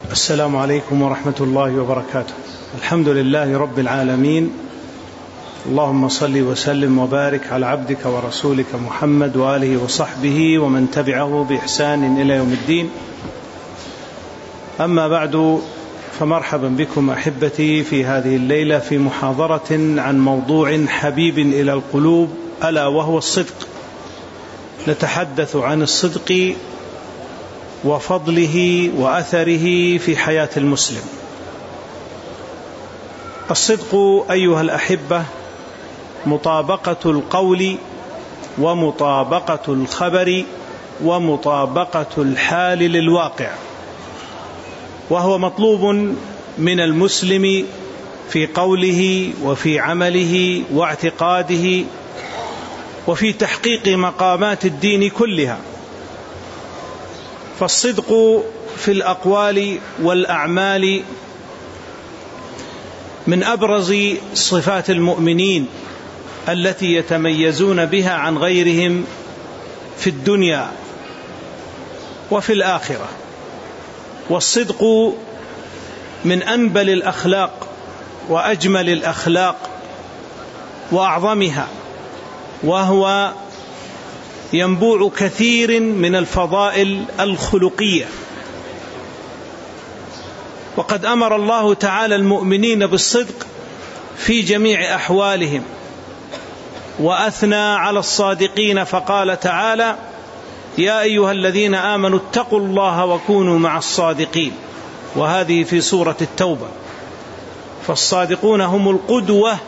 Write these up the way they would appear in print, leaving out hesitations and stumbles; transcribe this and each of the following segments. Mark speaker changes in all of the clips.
Speaker 1: السلام عليكم ورحمة الله وبركاته. الحمد لله رب العالمين، اللهم صل وسلم وبارك على عبدك ورسولك محمد وآله وصحبه ومن تبعه بإحسان إلى يوم الدين. أما بعد، فمرحبا بكم أحبتي في هذه الليلة في محاضرة عن موضوع حبيب إلى القلوب، ألا وهو الصدق. نتحدث عن الصدق وفضله وأثره في حياة المسلم. الصدق أيها الأحبة مطابقة القول ومطابقة الخبر ومطابقة الحال للواقع، وهو مطلوب من المسلم في قوله وفي عمله واعتقاده وفي تحقيق مقامات الدين كلها. فالصدق في الأقوال والأعمال من أبرز صفات المؤمنين التي يتميزون بها عن غيرهم في الدنيا وفي الآخرة. والصدق من أنبل الأخلاق وأجمل الأخلاق وأعظمها، وهو ينبوع كثير من الفضائل الخلقية. وقد أمر الله تعالى المؤمنين بالصدق في جميع أحوالهم، وأثنى على الصادقين فقال تعالى: يا أيها الذين آمنوا اتقوا الله وكونوا مع الصادقين، وهذه في سورة التوبة. فالصادقون هم القدوة،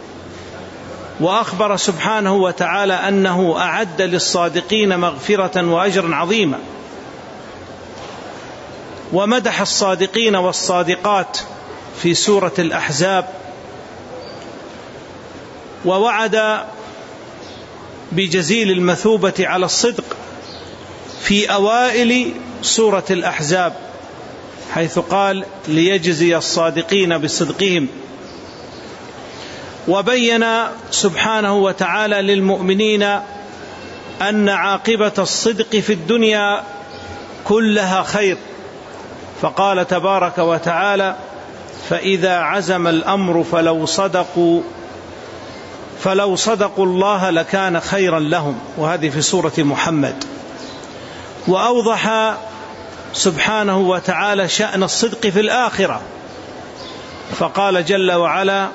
Speaker 1: وأخبر سبحانه وتعالى أنه أعد للصادقين مغفرة وأجرا عظيما، ومدح الصادقين والصادقات في سورة الأحزاب، ووعد بجزيل المثوبة على الصدق في أوائل سورة الأحزاب، حيث قال: ليجزي الصادقين بصدقهم. وبين سبحانه وتعالى للمؤمنين أن عاقبة الصدق في الدنيا كلها خير، فقال تبارك وتعالى: فإذا عزم الأمر فلو صدقوا الله لكان خيرا لهم، وهذه في سورة محمد. وأوضح سبحانه وتعالى شأن الصدق في الآخرة، فقال جل وعلا: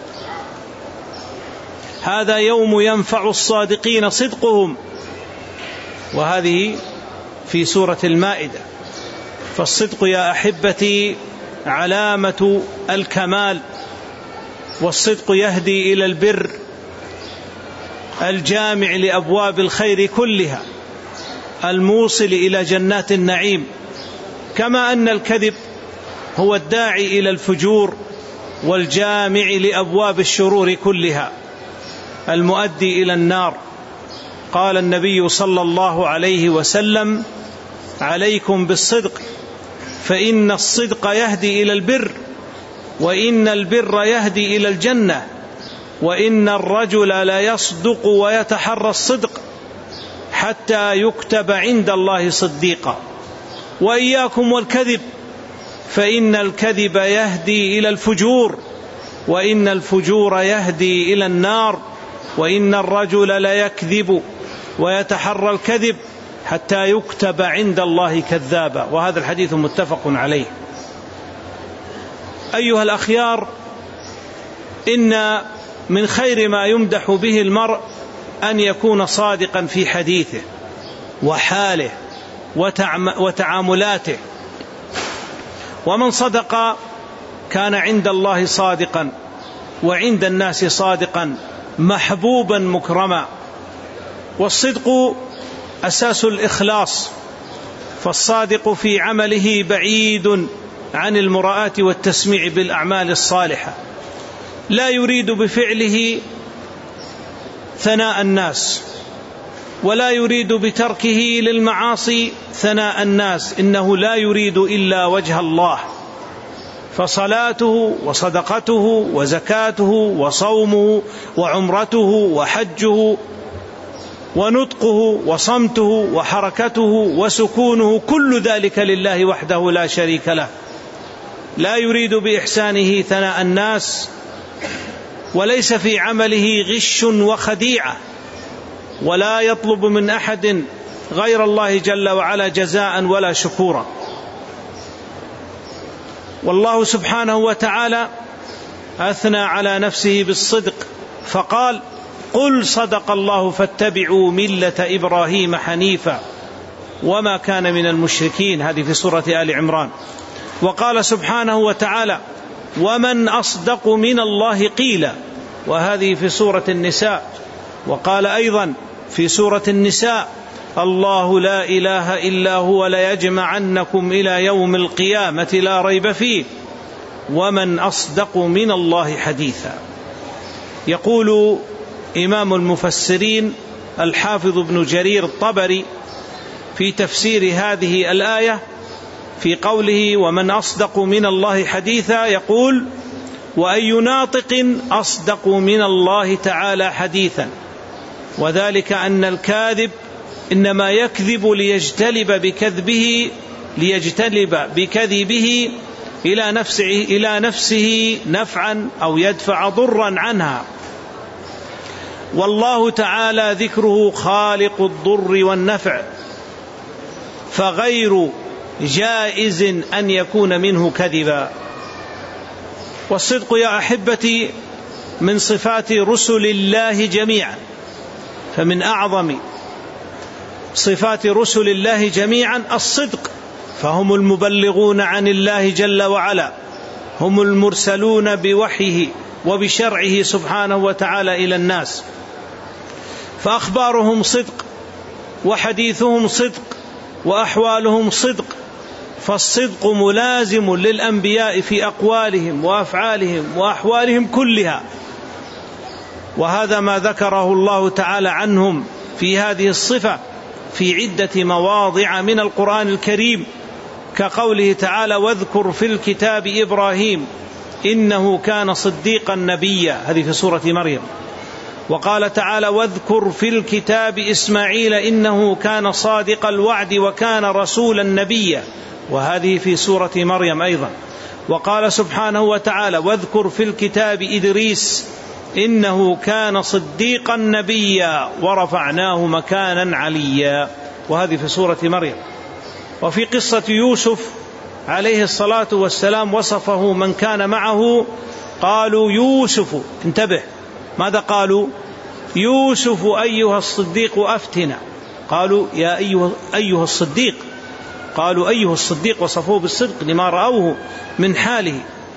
Speaker 1: هذا يوم ينفع الصادقين صدقهم، وهذه في سورة المائدة. فالصدق يا أحبتي علامة الكمال، والصدق يهدي إلى البر الجامع لأبواب الخير كلها الموصل إلى جنات النعيم، كما أن الكذب هو الداعي إلى الفجور والجامع لأبواب الشرور كلها المؤدي إلى النار. قال النبي صلى الله عليه وسلم: عليكم بالصدق، فإن الصدق يهدي إلى البر، وإن البر يهدي إلى الجنة، وإن الرجل لا يصدق ويتحرى الصدق حتى يكتب عند الله صديقا. وإياكم والكذب، فإن الكذب يهدي إلى الفجور، وإن الفجور يهدي إلى النار، وإن الرجل لا يكذب ويتحرى الكذب حتى يكتب عند الله كذابا. وهذا الحديث متفق عليه. أيها الأخيار، إن من خير ما يمدح به المرء أن يكون صادقا في حديثه وحاله وتعاملاته، ومن صدق كان عند الله صادقا، وعند الناس صادقا، محبوبا مكرما. والصدق أساس الإخلاص، فالصادق في عمله بعيد عن المراءة والتسميع بالأعمال الصالحة، لا يريد بفعله ثناء الناس، ولا يريد بتركه للمعاصي ثناء الناس، إنه لا يريد إلا وجه الله. فصلاته وصدقته وزكاته وصومه وعمرته وحجه ونطقه وصمته وحركته وسكونه كل ذلك لله وحده لا شريك له، لا يريد بإحسانه ثناء الناس، وليس في عمله غش وخديعة، ولا يطلب من أحد غير الله جل وعلا جزاء ولا شكورا. والله سبحانه وتعالى أثنى على نفسه بالصدق فقال: قل صدق الله فاتبعوا ملة إبراهيم حنيفا وما كان من المشركين. هذه في سورة آل عمران. وقال سبحانه وتعالى: ومن أصدق من الله قيلا، وهذه في سورة النساء. وقال أيضا في سورة النساء: الله لا إله إلا هو ليجمعنكم إلى يوم القيامة لا ريب فيه ومن أصدق من الله حديثا. يقول إمام المفسرين الحافظ ابن جرير الطبري في تفسير هذه الآية في قوله: ومن أصدق من الله حديثا، يقول: وأي ناطق أصدق من الله تعالى حديثا، وذلك أن الكاذب إنما يكذب ليجتلب بكذبه إلى نفسه نفعا أو يدفع ضرا عنها، والله تعالى ذكره خالق الضر والنفع، فغير جائز أن يكون منه كذبا. والصدق يا أحبتي من صفات رسل الله جميعا، فمن أعظم صفات رسل الله جميعا الصدق، فهم المبلغون عن الله جل وعلا، هم المرسلون بوحيه وبشرعه سبحانه وتعالى إلى الناس، فأخبارهم صدق وحديثهم صدق وأحوالهم صدق، فالصدق ملازم للأنبياء في أقوالهم وأفعالهم وأحوالهم كلها. وهذا ما ذكره الله تعالى عنهم في هذه الصفة في عدة مواضع من القرآن الكريم، كقوله تعالى: واذكر في الكتاب إبراهيم إنه كان صديقا نبيا، هذه في سورة مريم. وقال تعالى: واذكر في الكتاب إسماعيل إنه كان صادق الوعد وكان رسولا نبيا، وهذه في سورة مريم أيضا. وقال سبحانه وتعالى: واذكر في الكتاب إدريس إنه كان صديقا نبيا ورفعناه مكانا عليا، وهذه في سورة مريم. وفي قصة يوسف عليه الصلاة والسلام وصفه من كان معه، قالوا: يوسف، انتبه، ماذا قالوا؟ يوسف أيها الصديق أفتنا. قالوا: يا أيها الصديق، قالوا أيها الصديق، وصفوه بالصدق لما رأوه من حاله.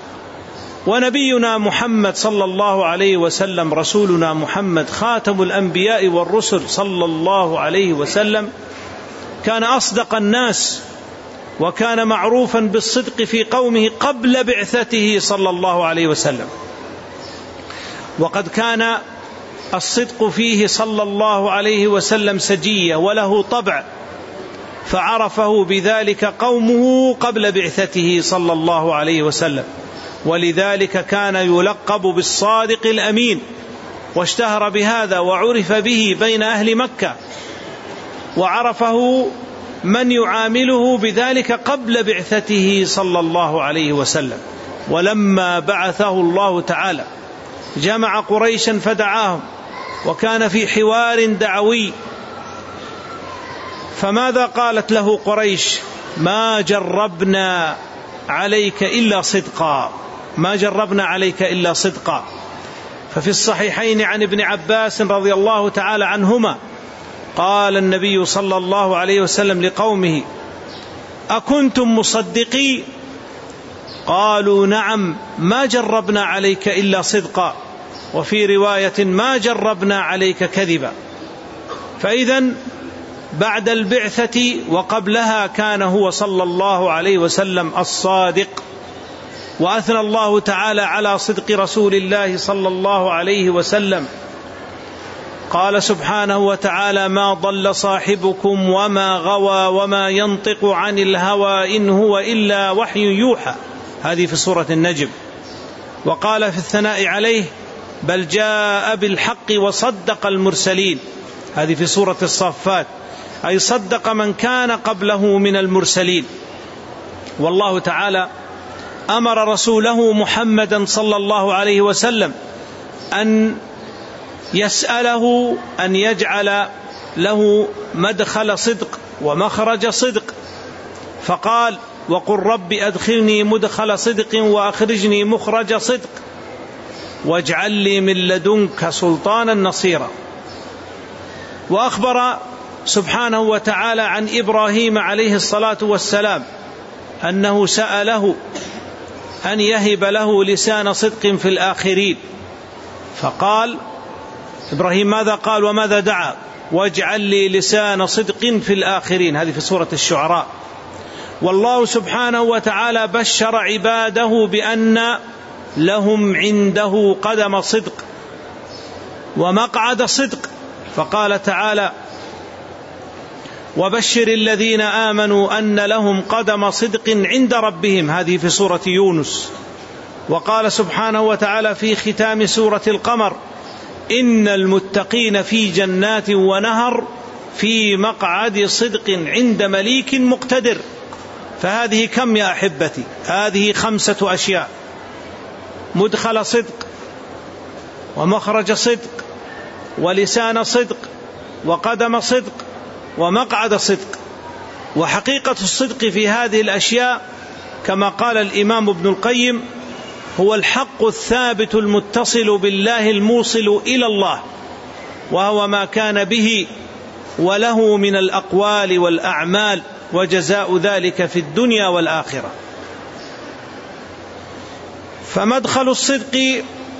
Speaker 1: ونبينا محمد صلى الله عليه وسلم، رسولنا محمد خاتم الأنبياء والرسل صلى الله عليه وسلم، كان أصدق الناس، وكان معروفا بالصدق في قومه قبل بعثته صلى الله عليه وسلم. وقد كان الصدق فيه صلى الله عليه وسلم سجية وله طبع، فعرفه بذلك قومه قبل بعثته صلى الله عليه وسلم، ولذلك كان يلقب بالصادق الأمين، واشتهر بهذا وعرف به بين أهل مكة، وعرفه من يعامله بذلك قبل بعثته صلى الله عليه وسلم. ولما بعثه الله تعالى جمع قريشا فدعاهم، وكان في حوار دعوي، فماذا قالت له قريش؟ ما جربنا عليك إلا صدقا، ما جربنا عليك إلا صدقا. ففي الصحيحين عن ابن عباس رضي الله تعالى عنهما قال النبي صلى الله عليه وسلم لقومه: أكنتم مصدقي؟ قالوا: نعم، ما جربنا عليك إلا صدقا، وفي رواية: ما جربنا عليك كذبا. فإذن بعد البعثة وقبلها كان هو صلى الله عليه وسلم الصادق. وأثنى الله تعالى على صدق رسول الله صلى الله عليه وسلم، قال سبحانه وتعالى: ما ضل صاحبكم وما غوى وما ينطق عن الهوى إن هو إلا وحي يوحى، هذه في سورة النجم. وقال في الثناء عليه: بل جاء بالحق وصدق المرسلين، هذه في سورة الصافات، أي صدق من كان قبله من المرسلين. والله تعالى أمر رسوله محمدا صلى الله عليه وسلم أن يسأله أن يجعل له مدخل صدق ومخرج صدق، فقال: وقل رب أدخلني مدخل صدق وأخرجني مخرج صدق واجعل لي من لدنك سلطانا نصيرا. وأخبر سبحانه وتعالى عن إبراهيم عليه الصلاة والسلام أنه سأله أن يهب له لسان صدق في الآخرين، فقال إبراهيم ماذا قال وماذا دعا؟ واجعل لي لسان صدق في الآخرين، هذه في سورة الشعراء. والله سبحانه وتعالى بشر عباده بأن لهم عنده قدم صدق ومقعد صدق، فقال تعالى: وبشر الذين آمنوا أن لهم قدم صدق عند ربهم، هذه في سورة يونس. وقال سبحانه وتعالى في ختام سورة القمر: إن المتقين في جنات ونهر في مقعد صدق عند مليك مقتدر. فهذه كم يا أحبتي؟ هذه 5 أشياء: مدخل صدق ومخرج صدق ولسان صدق وقدم صدق ومقعد صدق. وحقيقة الصدق في هذه الأشياء كما قال الإمام ابن القيم هو الحق الثابت المتصل بالله الموصل إلى الله، وهو ما كان به وله من الأقوال والأعمال، وجزاء ذلك في الدنيا والآخرة. فمدخل الصدق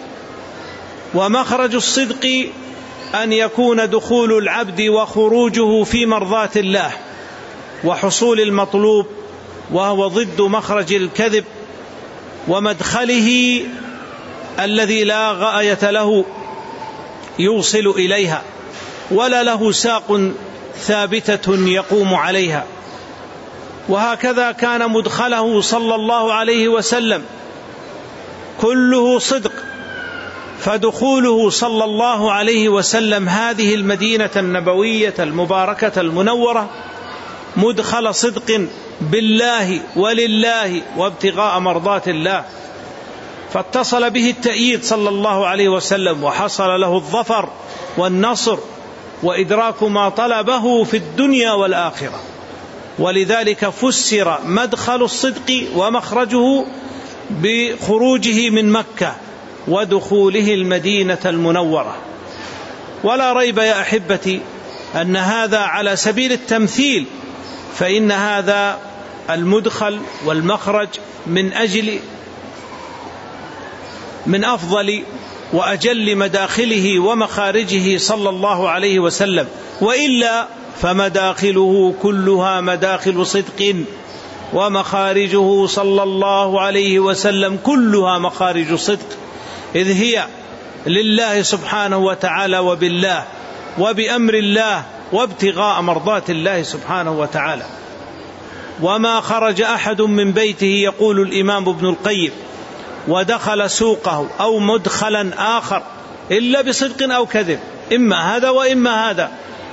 Speaker 1: ومخرج الصدق أن يكون دخول العبد وخروجه في مرضاة الله وحصول المطلوب، وهو ضد مخرج الكذب، ومدخله الذي لا غاية له يوصل إليها ولا له ساق ثابتة يقوم عليها. وهكذا كان مدخله صلى الله عليه وسلم كله صدق، فدخوله صلى الله عليه وسلم هذه المدينة النبوية المباركة المنورة مدخل صدق بالله ولله وابتغاء مرضات الله، فاتصل به التأييد صلى الله عليه وسلم، وحصل له الظفر والنصر وإدراك ما طلبه في الدنيا والآخرة. ولذلك فسر مدخل الصدق ومخرجه بخروجه من مكة ودخوله المدينة المنورة. ولا ريب يا أحبتي أن هذا على سبيل التمثيل، فإن هذا المدخل والمخرج من أفضل وأجل مداخله ومخارجه صلى الله عليه وسلم، وإلا فمداخله كلها مداخل صدق، ومخارجه صلى الله عليه وسلم كلها مخارج صدق، إذ هي لله سبحانه وتعالى وبالله وبأمر الله وابتغاء مرضات الله سبحانه وتعالى. وما خرج أحد من بيته، يقول الإمام ابن القيم، ودخل سوقه أو مدخلا آخر إلا بصدق أو كذب، إما هذا وإما هذا،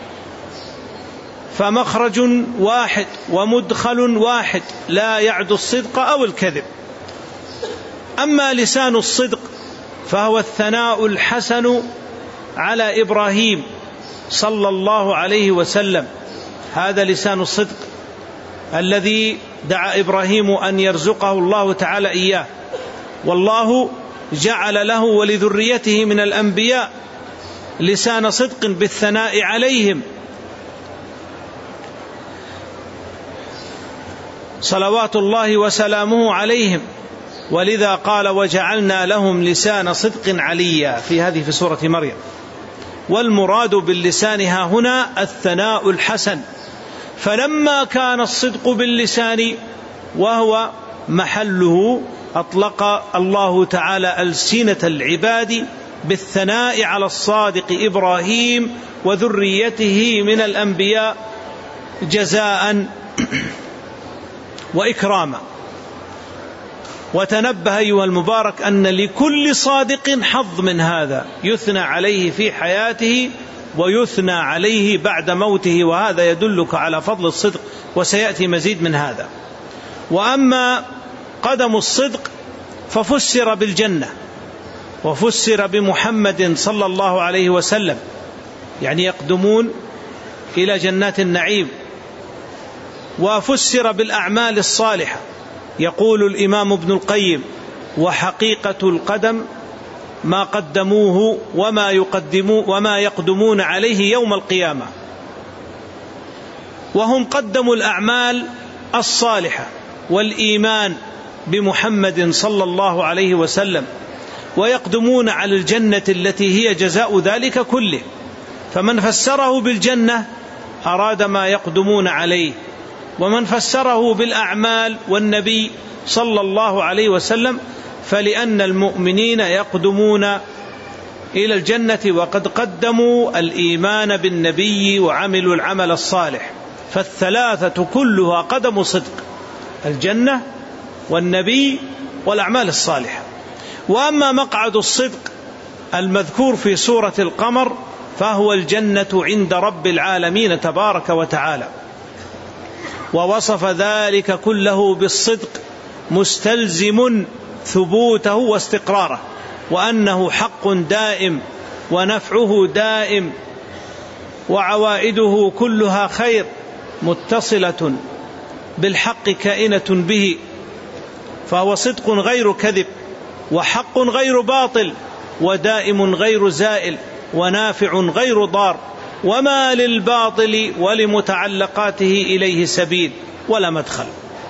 Speaker 1: فمخرج واحد ومدخل واحد لا يعد الصدق أو الكذب. أما لسان الصدق فهو الثناء الحسن على إبراهيم صلى الله عليه وسلم، هذا لسان الصدق الذي دعا إبراهيم أن يرزقه الله تعالى إياه، والله جعل له ولذريته من الأنبياء لسان صدق بالثناء عليهم صلوات الله وسلامه عليهم، ولذا قال: وجعلنا لهم لسان صدق عليا، في سورة مريم. والمراد باللسان ها هنا الثناء الحسن، فلما كان الصدق باللسان وهو محله أطلق الله تعالى ألسنة العباد بالثناء على الصادق إبراهيم وذريته من الأنبياء جزاء وإكراما. وتنبه أيها المبارك أن لكل صادق حظ من هذا، يثنى عليه في حياته ويثنى عليه بعد موته، وهذا يدلك على فضل الصدق، وسيأتي مزيد من هذا. وأما قدم الصدق ففسر بالجنة وفسر بمحمد صلى الله عليه وسلم، يعني يقدمون إلى جنات النعيم، وفسر بالأعمال الصالحة. يقول الإمام ابن القيم: وحقيقة القدم ما قدموه وما يقدمون عليه يوم القيامة، وهم قدموا الأعمال الصالحة والإيمان بمحمد صلى الله عليه وسلم، ويقدمون على الجنة التي هي جزاء ذلك كله. فمن فسره بالجنة أراد ما يقدمون عليه، ومن فسره بالأعمال والنبي صلى الله عليه وسلم فلأن المؤمنين يقدمون إلى الجنة وقد قدموا الإيمان بالنبي وعملوا العمل الصالح، فالثلاثة كلها قدم صدق: الجنة والنبي والأعمال الصالحة. وأما مقعد الصدق المذكور في سورة القمر فهو الجنة عند رب العالمين تبارك وتعالى، ووصف ذلك كله بالصدق مستلزم ثبوته واستقراره، وأنه حق دائم ونفعه دائم وعوائده كلها خير متصلة بالحق كائنة به، فهو صدق غير كذب، وحق غير باطل، ودائم غير زائل، ونافع غير ضار، وما للباطل ولمتعلقاته إليه سبيل ولا مدخل.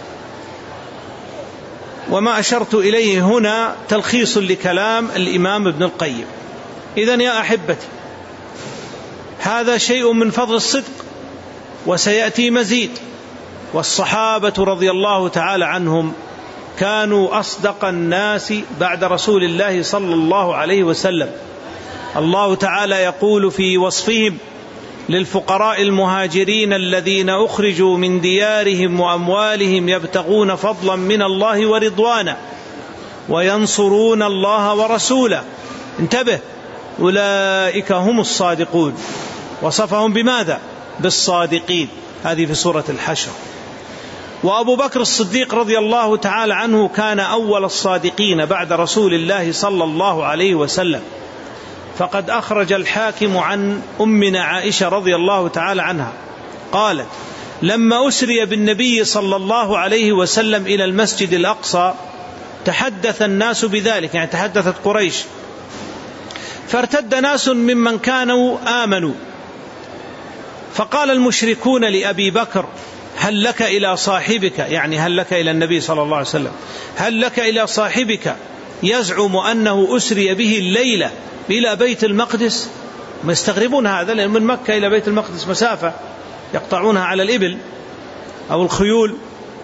Speaker 1: وما أشرت إليه هنا تلخيص لكلام الإمام ابن القيم. إذن يا أحبتي، هذا شيء من فضل الصدق، وسيأتي مزيد. والصحابة رضي الله تعالى عنهم كانوا أصدق الناس بعد رسول الله صلى الله عليه وسلم. الله تعالى يقول في وصفهم للفقراء المهاجرين الذين أخرجوا من ديارهم وأموالهم يبتغون فضلا من الله ورضوانا وينصرون الله ورسوله، انتبه، أولئك هم الصادقون. وصفهم بماذا؟ بالصادقين، هذه في سورة الحشر. وأبو بكر الصديق رضي الله تعالى عنه كان أول الصادقين بعد رسول الله صلى الله عليه وسلم، فقد أخرج الحاكم عن أمنا عائشة رضي الله تعالى عنها قالت: لما أسري بالنبي صلى الله عليه وسلم إلى المسجد الأقصى تحدث الناس بذلك، يعني تحدثت قريش، فارتد ناس ممن كانوا آمنوا، فقال المشركون لأبي بكر: هل لك إلى صاحبك، يعني هل لك إلى النبي صلى الله عليه وسلم، هل لك إلى صاحبك يزعم أنه أسري به الليلة إلى بيت المقدس؟ ما يستغربون هذا، لأن من مكة إلى بيت المقدس مسافة يقطعونها على الإبل أو الخيول.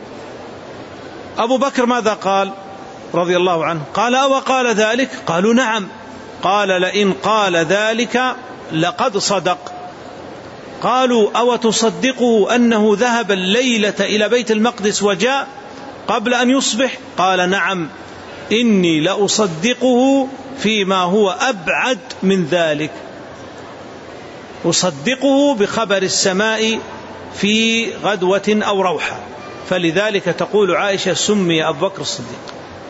Speaker 1: أبو بكر ماذا قال رضي الله عنه؟ قال: أوقال ذلك؟ قالوا: نعم. قال: لئن قال ذلك لقد صدق. قالوا: أو تصدقه أنه ذهب الليلة إلى بيت المقدس وجاء قبل أن يصبح؟ قال: نعم، إني لأصدقه فيما هو أبعد من ذلك، أصدقه بخبر السماء في غدوة أو روحة. فلذلك تقول عائشة: سمي أبو بكر الصديق.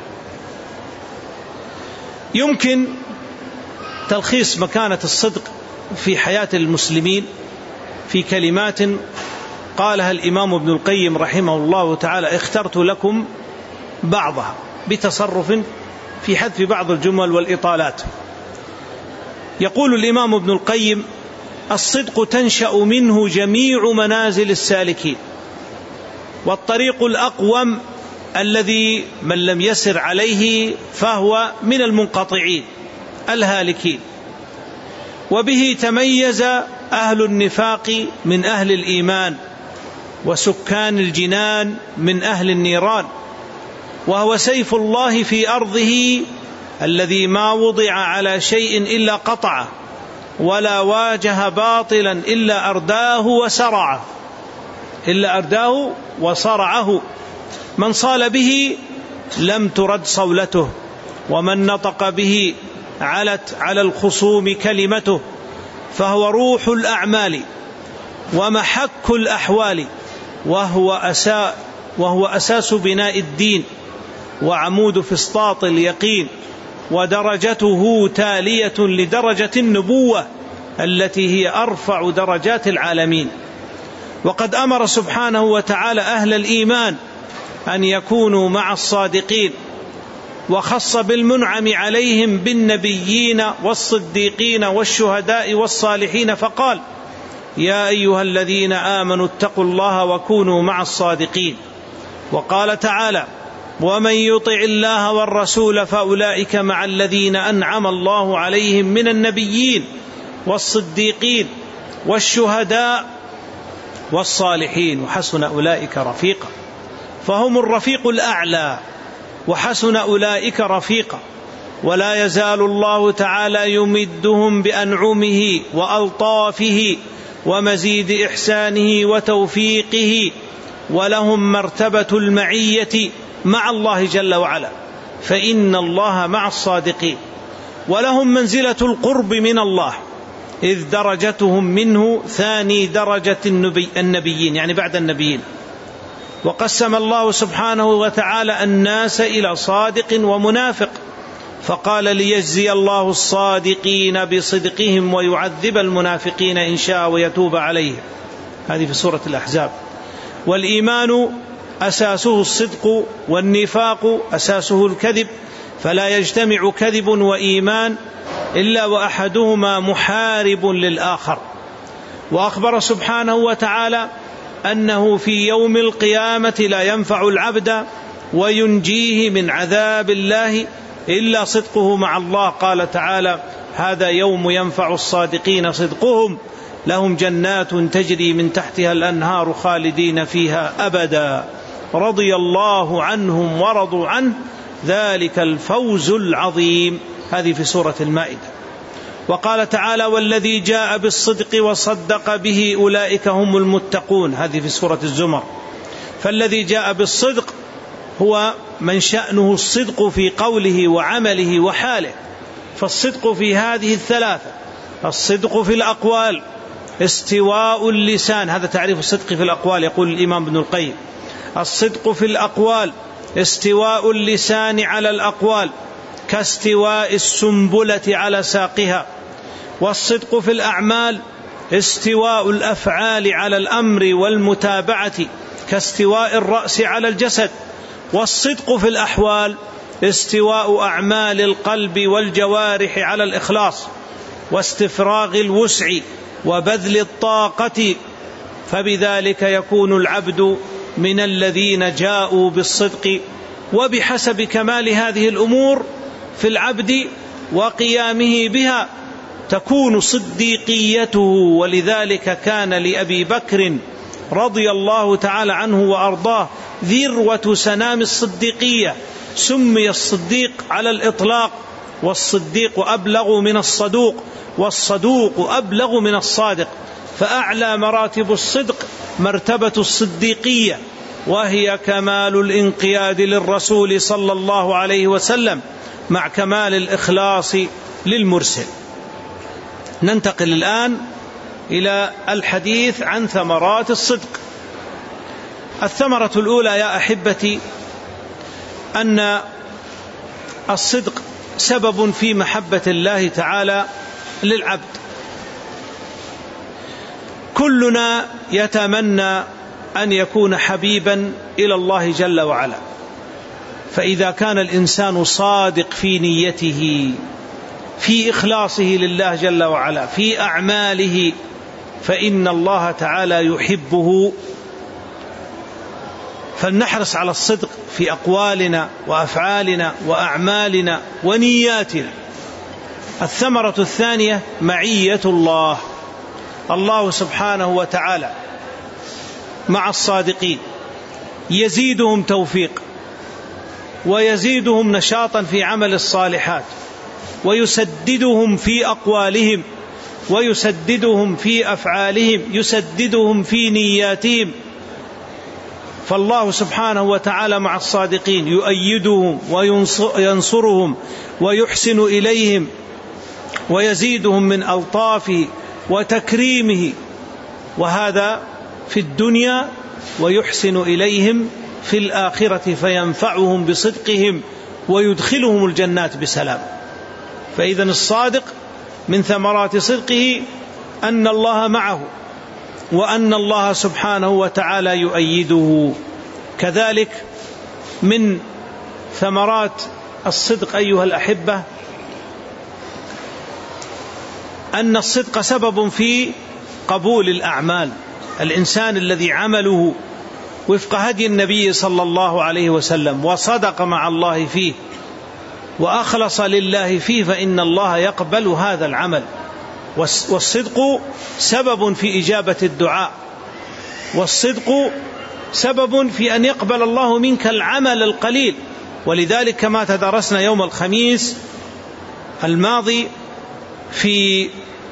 Speaker 1: يمكن تلخيص مكانة الصدق في حياة المسلمين في كلمات قالها الإمام ابن القيم رحمه الله تعالى، اخترت لكم بعضها بتصرف في حذف بعض الجمل والإطالات. يقول الإمام ابن القيم: الصدق تنشأ منه جميع منازل السالكين، والطريق الأقوم الذي من لم يسر عليه فهو من المنقطعين الهالكين، وبه تميز أهل النفاق من أهل الإيمان، وسكان الجنان من أهل النيران، وهو سيف الله في أرضه الذي ما وضع على شيء إلا قطعه، ولا واجه باطلا إلا أرداه وصرعه. من صال به لم ترد صولته، ومن نطق به علت على الخصوم كلمته، فهو روح الأعمال ومحك الأحوال، وهو أساس بناء الدين، وعمود فسطاط اليقين، ودرجته تالية لدرجة النبوة التي هي أرفع درجات العالمين. وقد أمر سبحانه وتعالى أهل الإيمان أن يكونوا مع الصادقين، وخص بالمنعم عليهم بالنبيين والصديقين والشهداء والصالحين، فقال: يا أيها الذين آمنوا اتقوا الله وكونوا مع الصادقين. وقال تعالى: ومن يطع الله والرسول فأولئك مع الذين أنعم الله عليهم من النبيين والصديقين والشهداء والصالحين وحسن أولئك رفيقا. فهم الرفيق الأعلى وحسن أولئك رفيقا. ولا يزال الله تعالى يمدهم بأنعمه وألطافه ومزيد إحسانه وتوفيقه، ولهم مرتبة المعية مع الله جل وعلا، فإن الله مع الصادقين. ولهم منزلة القرب من الله، إذ درجتهم منه ثاني درجة النبيين، يعني بعد النبيين. وقسم الله سبحانه وتعالى الناس إلى صادق ومنافق، فقال: ليجزي الله الصادقين بصدقهم ويعذب المنافقين إن شاء ويتوب عليهم. هذه في سورة الأحزاب. والإيمان أساسه الصدق، والنفاق أساسه الكذب، فلا يجتمع كذب وإيمان إلا وأحدهما محارب للآخر. وأخبر سبحانه وتعالى أنه في يوم القيامة لا ينفع العبد وينجيه من عذاب الله إلا صدقه مع الله. قال تعالى: هذا يوم ينفع الصادقين صدقهم، لهم جنات تجري من تحتها الأنهار خالدين فيها أبدا، رضي الله عنهم ورضوا عنه، ذلك الفوز العظيم. هذه في سورة المائدة. وقال تعالى: والذي جاء بالصدق وصدق به أولئك هم المتقون. هذه في سورة الزمر. فالذي جاء بالصدق هو من شأنه الصدق في قوله وعمله وحاله. فالصدق في هذه الثلاثة: الصدق في الأقوال، استواء اللسان، هذا تعريف الصدق في الأقوال يقول الإمام ابن القيم: الصدق في الأقوال استواء اللسان على الأقوال كاستواء السنبلة على ساقها. والصدق في الأعمال استواء الأفعال على الأمر والمتابعة كاستواء الرأس على الجسد. والصدق في الأحوال استواء أعمال القلب والجوارح على الإخلاص واستفراغ الوسع وبذل الطاقة. فبذلك يكون العبد من الذين جاءوا بالصدق. وبحسب كمال هذه الأمور في العبد وقيامه بها تكون صديقيته. ولذلك كان لأبي بكر رضي الله تعالى عنه وأرضاه ذروة سنام الصديقية، سمي الصديق على الإطلاق، والصديق أبلغ من الصدوق، والصدوق أبلغ من الصادق. فأعلى مراتب الصدق مرتبة الصديقية، وهي كمال الانقياد للرسول صلى الله عليه وسلم مع كمال الإخلاص للمرسل. ننتقل الآن إلى الحديث عن ثمرات الصدق. الثمرة الأولى يا أحبتي أن الصدق سبب في محبة الله تعالى للعبد. كلنا يتمنى أن يكون حبيبا إلى الله جل وعلا، فإذا كان الإنسان صادق في نيته، في إخلاصه لله جل وعلا، في أعماله، فإن الله تعالى يحبه. فلنحرص على الصدق في أقوالنا وأفعالنا وأعمالنا ونياتنا. الثمرة الثانية معية الله. الله سبحانه وتعالى مع الصادقين يزيدهم توفيق، ويزيدهم نشاطا في عمل الصالحات، ويسددهم في أقوالهم، ويسددهم في أفعالهم، يسددهم في نياتهم. فالله سبحانه وتعالى مع الصادقين يؤيدهم وينصرهم ويحسن إليهم ويزيدهم من ألطافه وتكريمه، وهذا في الدنيا، ويحسن إليهم في الآخرة فينفعهم بصدقهم ويدخلهم الجنات بسلام. فإذا الصادق من ثمرات صدقه أن الله معه، وأن الله سبحانه وتعالى يؤيده. كذلك من ثمرات الصدق أيها الأحبة أن الصدق سبب في قبول الأعمال. الإنسان الذي عمله وفق هدي النبي صلى الله عليه وسلم وصدق مع الله فيه وأخلص لله فيه فإن الله يقبل هذا العمل. والصدق سبب في إجابة الدعاء، والصدق سبب في أن يقبل الله منك العمل القليل. ولذلك كما تدرسنا يوم الخميس الماضي في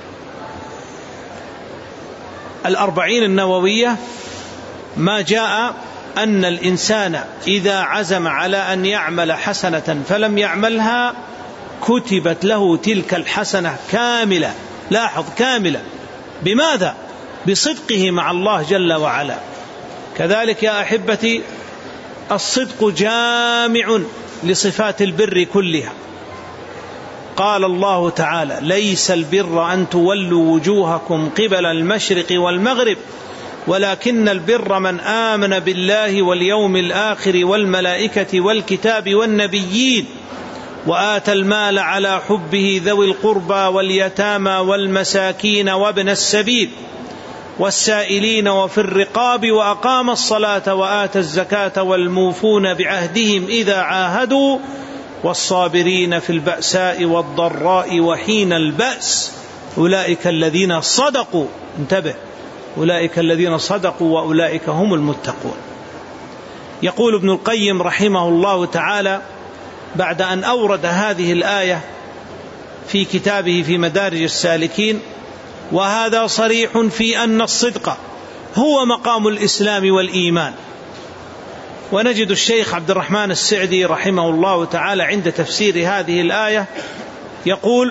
Speaker 1: 40 النووية ما جاء أن الإنسان إذا عزم على أن يعمل حسنة فلم يعملها كتبت له تلك الحسنة كاملة. لاحظ كاملة. بماذا؟ بصدقه مع الله جل وعلا. كذلك يا أحبتي الصدق جامع لصفات البر كلها. قال الله تعالى: ليس البر أن تولوا وجوهكم قبل المشرق والمغرب ولكن البر من آمن بالله واليوم الآخر والملائكة والكتاب والنبيين وآتى المال على حبه ذوي القربى واليتامى والمساكين وابن السبيل والسائلين وفي الرقاب وأقام الصلاة وآتى الزكاة والموفون بعهدهم إذا عاهدوا والصابرين في البأساء والضراء وحين البأس أولئك الذين صدقوا. انتبه، أولئك الذين صدقوا وأولئك هم المتقون. يقول ابن القيم رحمه الله تعالى بعد أن أورد هذه الآية في كتابه في مدارج السالكين: وهذا صريح في أن الصدق هو مقام الإسلام والإيمان. ونجد الشيخ عبد الرحمن السعدي رحمه الله تعالى عند تفسير هذه الآية يقول: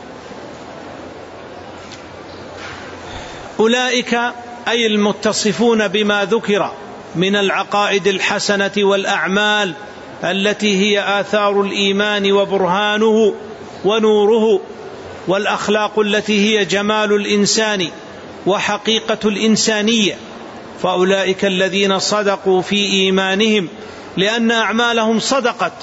Speaker 1: أولئك أي المتصفون بما ذكر من العقائد الحسنة والأعمال التي هي آثار الإيمان وبرهانه ونوره، والأخلاق التي هي جمال الإنسان وحقيقة الإنسانية، فأولئك الذين صدقوا في إيمانهم لأن أعمالهم صدقت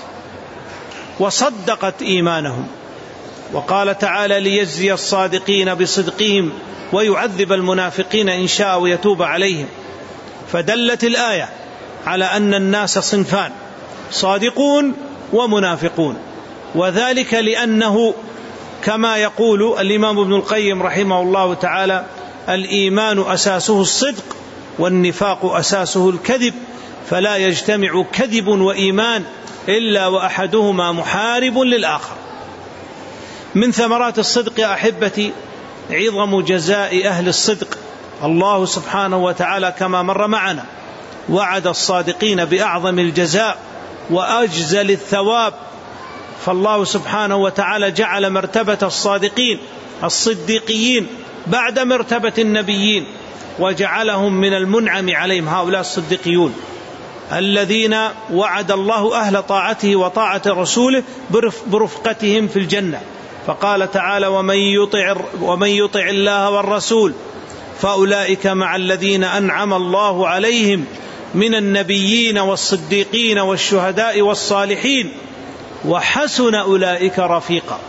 Speaker 1: وصدقت إيمانهم. وقال تعالى: ليجزي الصادقين بصدقهم ويعذب المنافقين إن شاء ويتوب عليهم. فدلت الآية على أن الناس صنفان: صادقون ومنافقون. وذلك لأنه كما يقول الإمام ابن القيم رحمه الله تعالى: الإيمان أساسه الصدق والنفاق أساسه الكذب، فلا يجتمع كذب وإيمان إلا وأحدهما محارب للآخر. من ثمرات الصدق يا أحبتي عظم جزاء أهل الصدق. الله سبحانه وتعالى كما مر معنا وعد الصادقين بأعظم الجزاء وأجزل الثواب. فالله سبحانه وتعالى جعل مرتبة الصادقين الصديقيين بعد مرتبة النبيين، وجعلهم من المنعم عليهم هؤلاء الصديقيون الذين وعد الله أهل طاعته وطاعة رسوله برفقتهم في الجنة. فقال تعالى: ومن يطع الله والرسول فأولئك مع الذين أنعم الله عليهم من النبيين والصديقين والشهداء والصالحين وحسن أولئك رفيقا.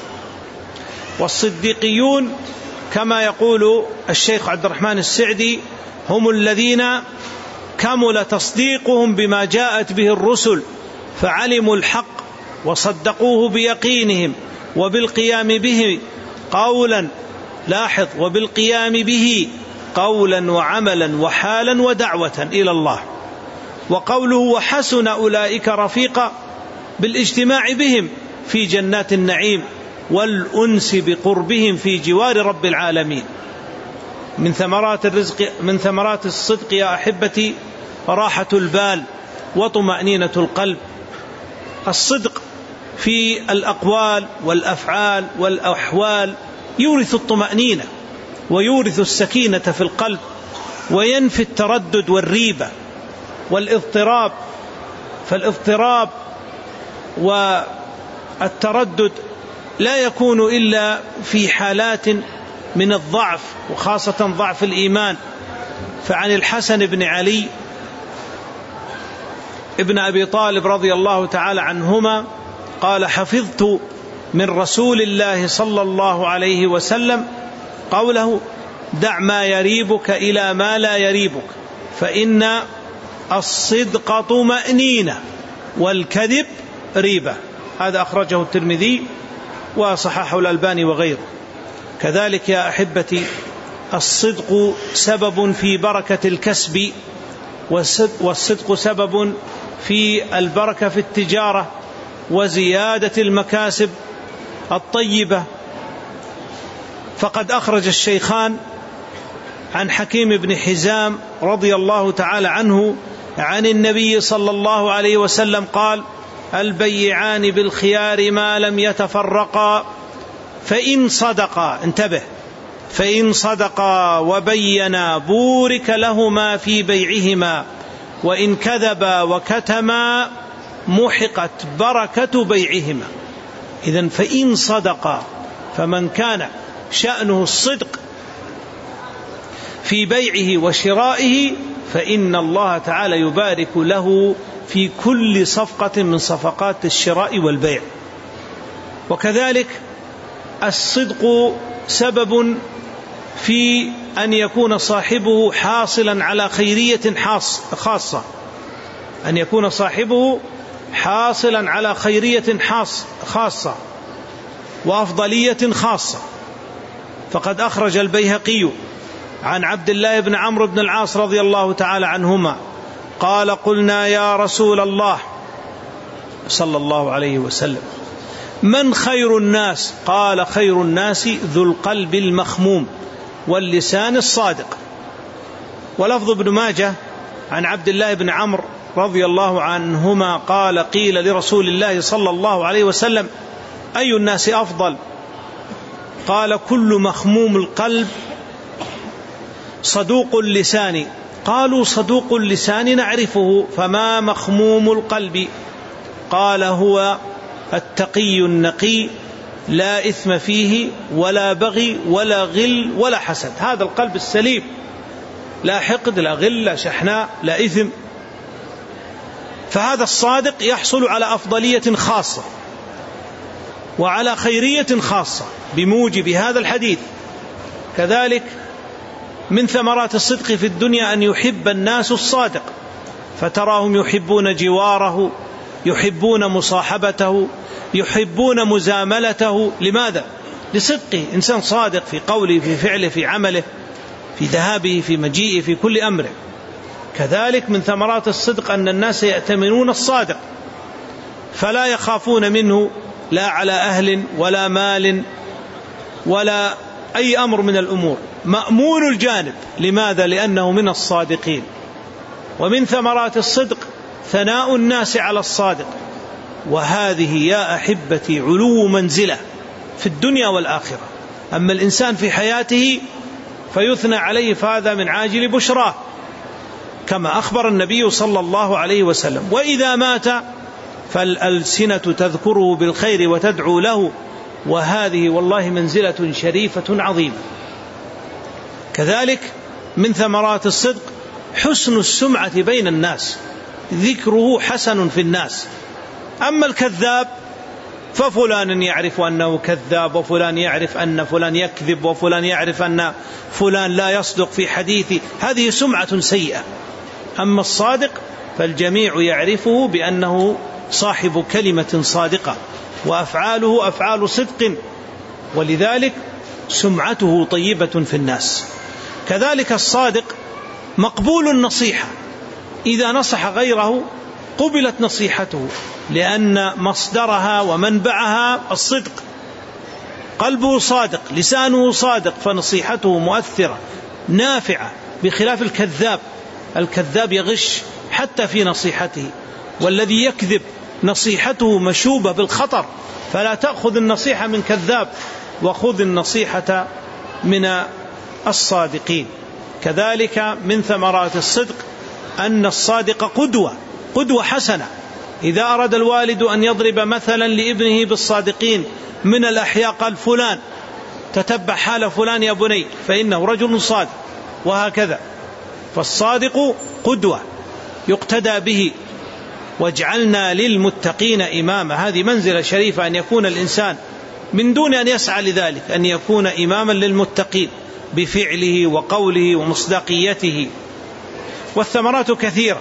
Speaker 1: والصديقيون كما يقول الشيخ عبد الرحمن السعدي هم الذين كمل تصديقهم بما جاءت به الرسل فعلموا الحق وصدقوه بيقينهم وبالقيام به قولا، لاحظ، وبالقيام به قولا وعملا وحالا ودعوة إلى الله. وقوله وحسن أولئك رفيقا بالاجتماع بهم في جنات النعيم والأنس بقربهم في جوار رب العالمين. من ثمرات الصدق يا أحبتي راحة البال وطمأنينة القلب. الصدق في الأقوال والأفعال والأحوال يورث الطمأنينة ويورث السكينة في القلب وينفي التردد والريبة. والاضطراب. فالاضطراب والتردد لا يكون إلا في حالات من الضعف، وخاصة ضعف الإيمان. فعن الحسن بن علي ابن أبي طالب رضي الله تعالى عنهما قال: حفظت من رسول الله صلى الله عليه وسلم قوله: دع ما يريبك إلى ما لا يريبك، فإن الصدق طمأنينة والكذب ريبة. هذا أخرجه الترمذي وصححه الألباني وغيره. كذلك يا أحبتي، الصدق سبب في بركة الكسب، والصدق سبب في البركة في التجارة وزيادة المكاسب الطيبة. فقد أخرج الشيخان عن حكيم بن حزام رضي الله تعالى عنه عن النبي صلى الله عليه وسلم قال: البيعان بالخيار ما لم يتفرقا، فإن صدقا، انتبه، فإن صدقا وبينا بورك لهما في بيعهما، وإن كذبا وكتما محقت بركة بيعهما. إذن فإن صدقا، فمن كان شأنه الصدق في بيعه وشرائه فإن الله تعالى يبارك له في كل صفقة من صفقات الشراء والبيع. وكذلك الصدق سبب في أن يكون صاحبه حاصلا على خيرية خاصة، أن يكون صاحبه حاصلا على خيرية خاصة وأفضلية خاصة. فقد أخرج البيهقي عن عبد الله بن عمرو بن العاص رضي الله تعالى عنهما قال: قلنا يا رسول الله صلى الله عليه وسلم من خير الناس؟ قال: خير الناس ذو القلب المخموم واللسان الصادق. ولفظ ابن ماجه عن عبد الله بن عمرو رضي الله عنهما قال: قيل لرسول الله صلى الله عليه وسلم أي الناس أفضل؟ قال: كل مخموم القلب صدوق اللسان. قالوا: صدوق اللسان نعرفه، فما مخموم القلب؟ قال: هو التقي النقي لا إثم فيه ولا بغي ولا غل ولا حسد. هذا القلب السليم، لا حقد لا غل لا شحناء لا إثم. فهذا الصادق يحصل على أفضلية خاصة وعلى خيرية خاصة بموجب هذا الحديث. كذلك من ثمرات الصدق في الدنيا أن يحب الناس الصادق، فتراهم يحبون جواره، يحبون مصاحبته، يحبون مزاملته. لماذا؟ لصدقه. إنسان صادق في قوله، في فعله، في عمله، في ذهابه، في مجيئه، في كل أمره. كذلك من ثمرات الصدق أن الناس يأتمنون الصادق، فلا يخافون منه لا على أهل ولا مال ولا أي أمر من الأمور، مأمون الجانب. لماذا؟ لأنه من الصادقين. ومن ثمرات الصدق ثناء الناس على الصادق، وهذه يا أحبتي علو منزلة في الدنيا والآخرة. أما الإنسان في حياته فيثنى عليه، فهذا من عاجل بشراه كما أخبر النبي صلى الله عليه وسلم. وإذا مات فالألسنة تذكره بالخير وتدعو له، وهذه والله منزلة شريفة عظيمة. كذلك من ثمرات الصدق حسن السمعة بين الناس، ذكره حسن في الناس. أما الكذاب ففلان يعرف أنه كذاب، وفلان يعرف أن فلان يكذب، وفلان يعرف أن فلان لا يصدق في حديثه، هذه سمعة سيئة. أما الصادق فالجميع يعرفه بأنه صاحب كلمة صادقة، وأفعاله أفعال صدق، ولذلك سمعته طيبة في الناس. كذلك الصادق مقبول النصيحة، إذا نصح غيره قبلت نصيحته، لأن مصدرها ومنبعها الصدق. قلبه صادق، لسانه صادق، فنصيحته مؤثرة نافعة، بخلاف الكذاب. الكذاب يغش حتى في نصيحته، والذي يكذب نصيحته مشوبة بالخطر. فلا تأخذ النصيحة من كذاب، وخذ النصيحة من الصادقين. كذلك من ثمرات الصدق أن الصادق قدوة حسنة. إذا أراد الوالد أن يضرب مثلا لابنه بالصادقين من الأحياء قال فلان تتبع حال فلان يا بني فإنه رجل صادق، وهكذا. فالصادق قدوة يقتدى به. واجعلنا للمتقين إماما، هذه منزلة شريفة أن يكون الإنسان من دون أن يسعى لذلك أن يكون إماما للمتقين بفعله وقوله ومصداقيته. والثمرات كثيرة.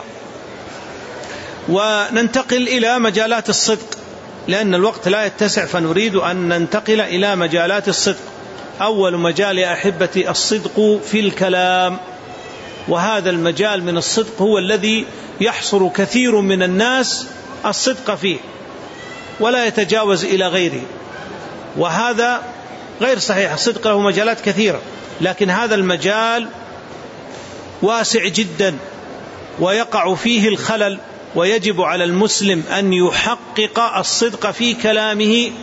Speaker 1: وننتقل إلى مجالات الصدق لأن الوقت لا يتسع، فنريد أن ننتقل إلى مجالات الصدق. أول مجال يا أحبتي الصدق في الكلام، وهذا المجال من الصدق هو الذي يحصر كثير من الناس الصدق فيه ولا يتجاوز إلى غيره، وهذا غير صحيح. الصدق له مجالات كثيرة، لكن هذا المجال واسع جدا ويقع فيه الخلل، ويجب على المسلم أن يحقق الصدق في كلامه.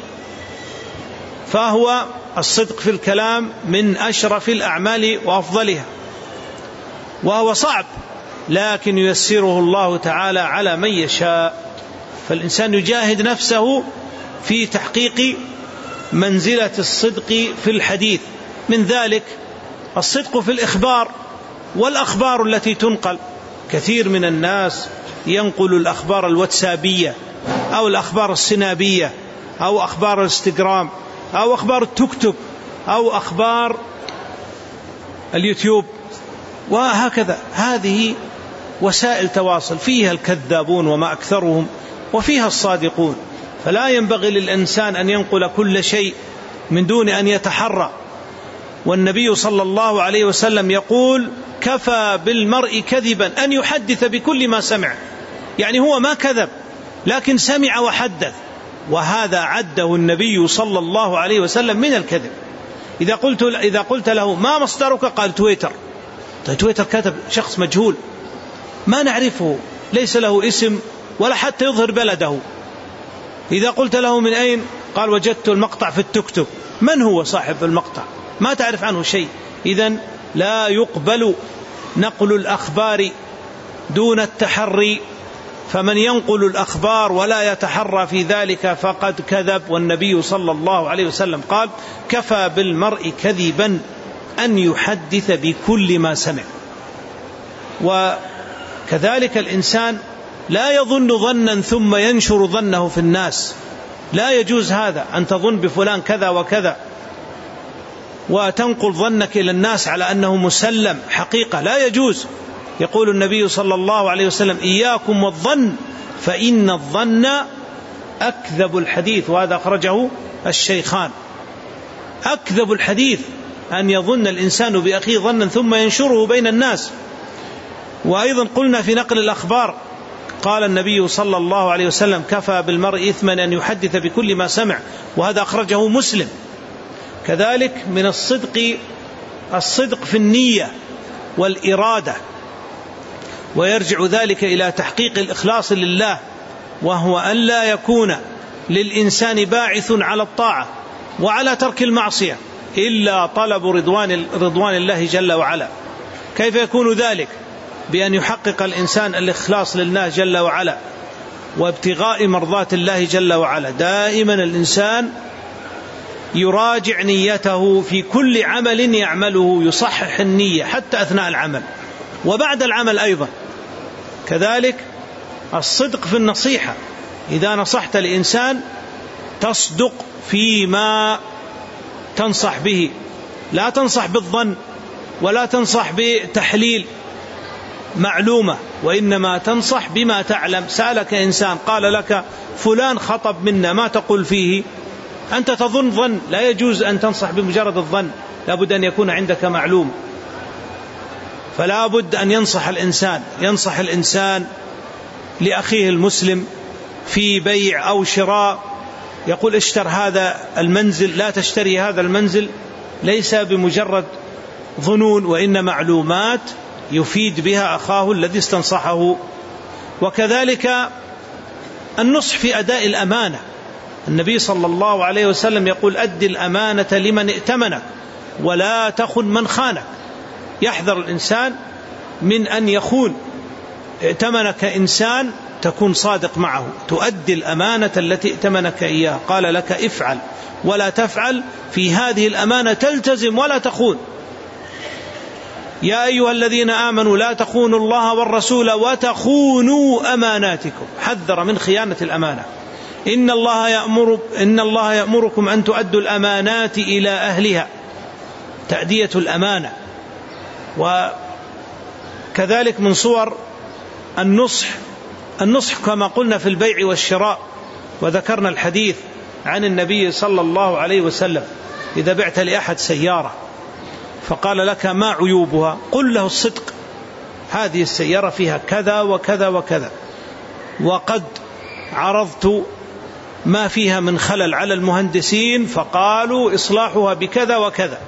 Speaker 1: فهو الصدق في الكلام من أشرف الأعمال وأفضلها، وهو صعب لكن ييسره الله تعالى على من يشاء. فالإنسان يجاهد نفسه في تحقيق منزلة الصدق في الحديث. من ذلك الصدق في الإخبار والأخبار التي تنقل. كثير من الناس ينقل الأخبار الواتسابية أو الأخبار السنابية أو أخبار الانستغرام أو أخبار التيك توك أو أخبار اليوتيوب وهكذا. هذه وسائل تواصل فيها الكذابون وما أكثرهم وفيها الصادقون، فلا ينبغي للإنسان أن ينقل كل شيء من دون أن يتحرى. والنبي صلى الله عليه وسلم يقول: كفى بالمرء كذبا أن يحدث بكل ما سمع. يعني هو ما كذب لكن سمع وحدث، وهذا عده النبي صلى الله عليه وسلم من الكذب. إذا قلت له ما مصدرك؟ قال تويتر. تويتر كتب شخص مجهول ما نعرفه، ليس له اسم ولا حتى يظهر بلده. إذا قلت له من أين؟ قال وجدت المقطع في التيك توك. من هو صاحب المقطع؟ ما تعرف عنه شيء. إذن لا يقبل نقل الأخبار دون التحري، فمن ينقل الأخبار ولا يتحرى في ذلك فقد كذب. والنبي صلى الله عليه وسلم قال: كفى بالمرء كذبا أن يحدث بكل ما سمع. وكذلك الإنسان لا يظن ظنا ثم ينشر ظنه في الناس، لا يجوز هذا، أن تظن بفلان كذا وكذا وتنقل ظنك إلى الناس على أنه مسلم حقيقة، لا يجوز. يقول النبي صلى الله عليه وسلم: إياكم والظن فإن الظن أكذب الحديث، وهذا أخرجه الشيخان. أكذب الحديث أن يظن الإنسان بأخيه ظنا ثم ينشره بين الناس. وأيضا قلنا في نقل الأخبار قال النبي صلى الله عليه وسلم: كفى بالمرء إثما أن يحدث بكل ما سمع، وهذا أخرجه مسلم. كذلك من الصدق في النية والإرادة، ويرجع ذلك إلى تحقيق الإخلاص لله، وهو أن لا يكون للإنسان باعث على الطاعة وعلى ترك المعصية إلا طلب رضوان الله جل وعلا. كيف يكون ذلك؟ بأن يحقق الإنسان الإخلاص لله جل وعلا وابتغاء مرضات الله جل وعلا. دائما الإنسان يراجع نيته في كل عمل يعمله، يصحح النية حتى أثناء العمل وبعد العمل أيضا. كذلك الصدق في النصيحة، إذا نصحت لإنسان تصدق فيما تنصح به، لا تنصح بالظن ولا تنصح بتحليل معلومة، وإنما تنصح بما تعلم. سألك إنسان قال لك فلان خطب منا، ما تقول فيه؟ أنت تظن ظن، لا يجوز أن تنصح بمجرد الظن، لابد أن يكون عندك معلوم. فلا بد أن ينصح الإنسان لأخيه المسلم في بيع أو شراء، يقول اشتر هذا المنزل، لا تشتري هذا المنزل، ليس بمجرد ظنون وإن معلومات يفيد بها أخاه الذي استنصحه. وكذلك النصح في أداء الأمانة، النبي صلى الله عليه وسلم يقول: أد الأمانة لمن ائتمنك ولا تخن من خانك. يحذر الإنسان من أن يخون ائتمنك إنسان تكون صادق معه، تؤدي الأمانة التي ائتمنك إياها، قال لك افعل ولا تفعل، في هذه الأمانة تلتزم ولا تخون. يا أيها الذين آمنوا لا تخونوا الله والرسول وتخونوا أماناتكم، حذر من خيانة الأمانة. إن الله يأمركم أن تؤدوا الأمانات إلى أهلها، تأدية الأمانة. وكذلك من صور النصح كما قلنا في البيع والشراء، وذكرنا الحديث عن النبي صلى الله عليه وسلم: إذا بعت لأحد سيارة فقال لك ما عيوبها؟ قل له الصدق، هذه السيارة فيها كذا وكذا وكذا، وقد عرضت ما فيها من خلل على المهندسين فقالوا إصلاحها بكذا وكذا.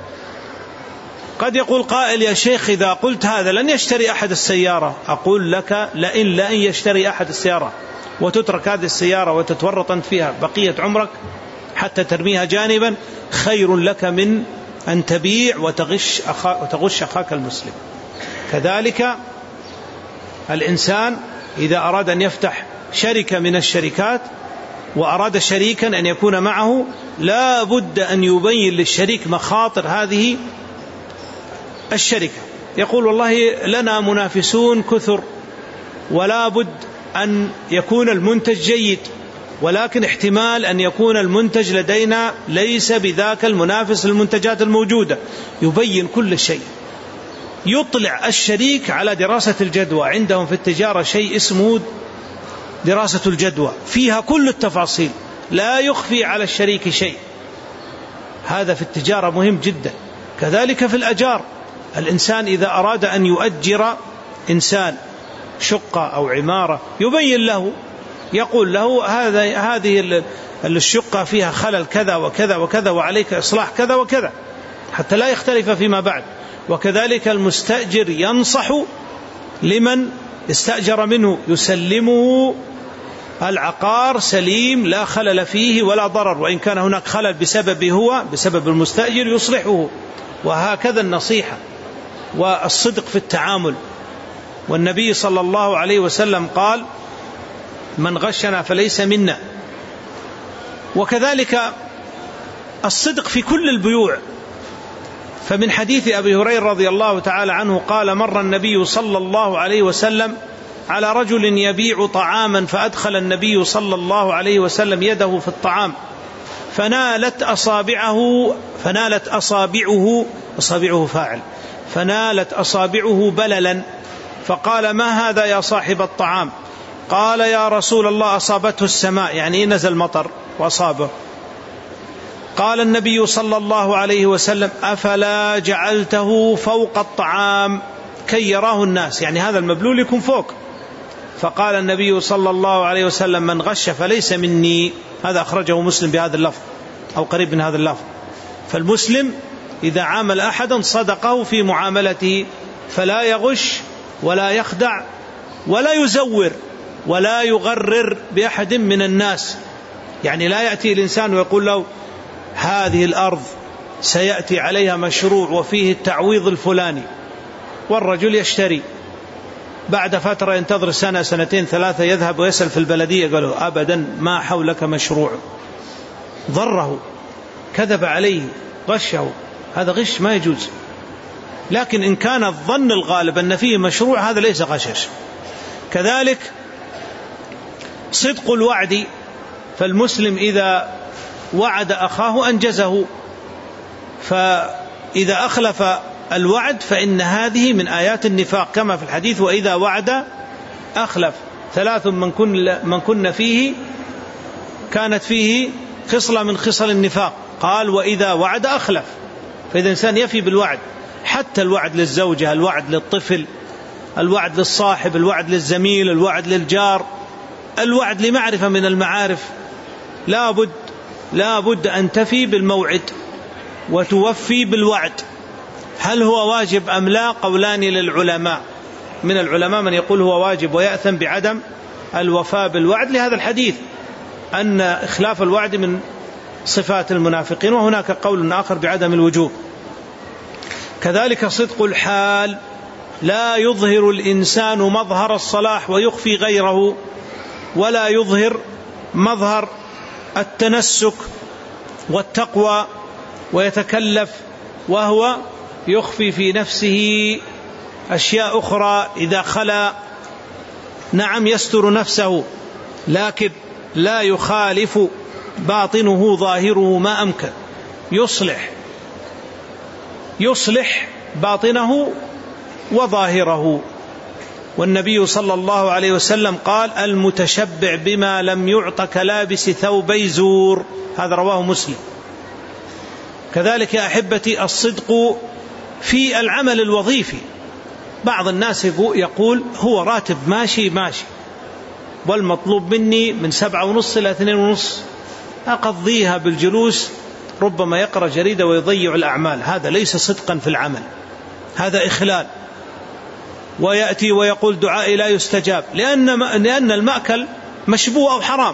Speaker 1: قد يقول قائل: يا شيخ إذا قلت هذا لن يشتري أحد السيارة. أقول لك: لئن يشتري أحد السيارة وتترك هذه السيارة وتتورط أنت فيها بقية عمرك حتى ترميها جانبا، خير لك من أن تبيع وتغش أخاك المسلم. كذلك الإنسان إذا أراد أن يفتح شركة من الشركات وأراد شريكا أن يكون معه، لا بد أن يبين للشريك مخاطر هذه الشركة. يقول: والله لنا منافسون كثر، ولا بد أن يكون المنتج جيد، ولكن احتمال أن يكون المنتج لدينا ليس بذاك المنافس للمنتجات الموجودة. يبين كل شيء، يطلع الشريك على دراسة الجدوى. عندهم في التجارة شيء اسمه دراسة الجدوى، فيها كل التفاصيل، لا يخفي على الشريك شيء. هذا في التجارة مهم جدا. كذلك في الأجار، الإنسان إذا أراد أن يؤجر إنسان شقة أو عمارة يبين له، يقول له: هذه الشقة فيها خلل كذا وكذا وكذا، وعليك إصلاح كذا وكذا، حتى لا يختلف فيما بعد. وكذلك المستأجر ينصح لمن استأجر منه، يسلمه العقار سليم لا خلل فيه ولا ضرر، وإن كان هناك خلل بسبب المستأجر يصلحه. وهكذا النصيحة والصدق في التعامل. والنبي صلى الله عليه وسلم قال: من غشنا فليس منا. وكذلك الصدق في كل البيوع. فمن حديث أبي هريرة رضي الله تعالى عنه قال: مر النبي صلى الله عليه وسلم على رجل يبيع طعاما، فأدخل النبي صلى الله عليه وسلم يده في الطعام فنالت أصابعه بللا، فقال: ما هذا يا صاحب الطعام؟ قال: يا رسول الله أصابته السماء، يعني نزل مطر وأصابه. قال النبي صلى الله عليه وسلم: أفلا جعلته فوق الطعام كي يراه الناس، يعني هذا المبلول يكون فوق. فقال النبي صلى الله عليه وسلم: من غش فليس مني. هذا أخرجه مسلم بهذا اللفظ أو قريب من هذا اللفظ. فالمسلم إذا عامل أحدا صدقه في معاملته، فلا يغش ولا يخدع ولا يزور ولا يغرر بأحد من الناس. يعني لا يأتي الإنسان ويقول له: هذه الأرض سيأتي عليها مشروع وفيه التعويض الفلاني، والرجل يشتري، بعد فترة ينتظر سنة سنتين ثلاثة، يذهب ويسأل في البلدية، قالوا: أبدا ما حولك مشروع. ضره، كذب عليه، غشه. هذا غش ما يجوز. لكن إن كان الظن الغالب أن فيه مشروع، هذا ليس غشش. كذلك صدق الوعد، فالمسلم إذا وعد أخاه أنجزه، فإذا أخلف الوعد فإن هذه من آيات النفاق، كما في الحديث: وإذا وعد أخلف. 3 من كن فيه كانت فيه خصلة من خصل النفاق، قال: وإذا وعد أخلف. فإذا الإنسان يفي بالوعد، حتى الوعد للزوجة، الوعد للطفل، الوعد للصاحب، الوعد للزميل، الوعد للجار، الوعد لمعرفة من المعارف، لا بد أن تفي بالموعد وتوفي بالوعد. هل هو واجب أم لا؟ قولان للعلماء. من العلماء من يقول هو واجب ويأثم بعدم الوفاء بالوعد، لهذا الحديث أن إخلاف الوعد من صفات المنافقين، وهناك قول آخر بعدم الوجوب. كذلك صدق الحال، لا يظهر الإنسان مظهر الصلاح ويخفي غيره، ولا يظهر مظهر التنسك والتقوى ويتكلف وهو يخفي في نفسه أشياء أخرى إذا خلا. نعم يستر نفسه، لكن لا يخالف باطنه ظاهره ما أمكن، يصلح باطنه وظاهره. والنبي صلى الله عليه وسلم قال: المتشبع بما لم يعط كلابس ثوبي زور. هذا رواه مسلم. كذلك يا أحبتي الصدق في العمل الوظيفي. بعض الناس يقول هو راتب ماشي والمطلوب مني من 7:30 إلى 2:30 أقضيها بالجلوس، ربما يقرأ جريدة ويضيع الأعمال. هذا ليس صدقا في العمل، هذا إخلال. ويأتي ويقول دعائي لا يستجاب لأن المأكل مشبوه أو حرام.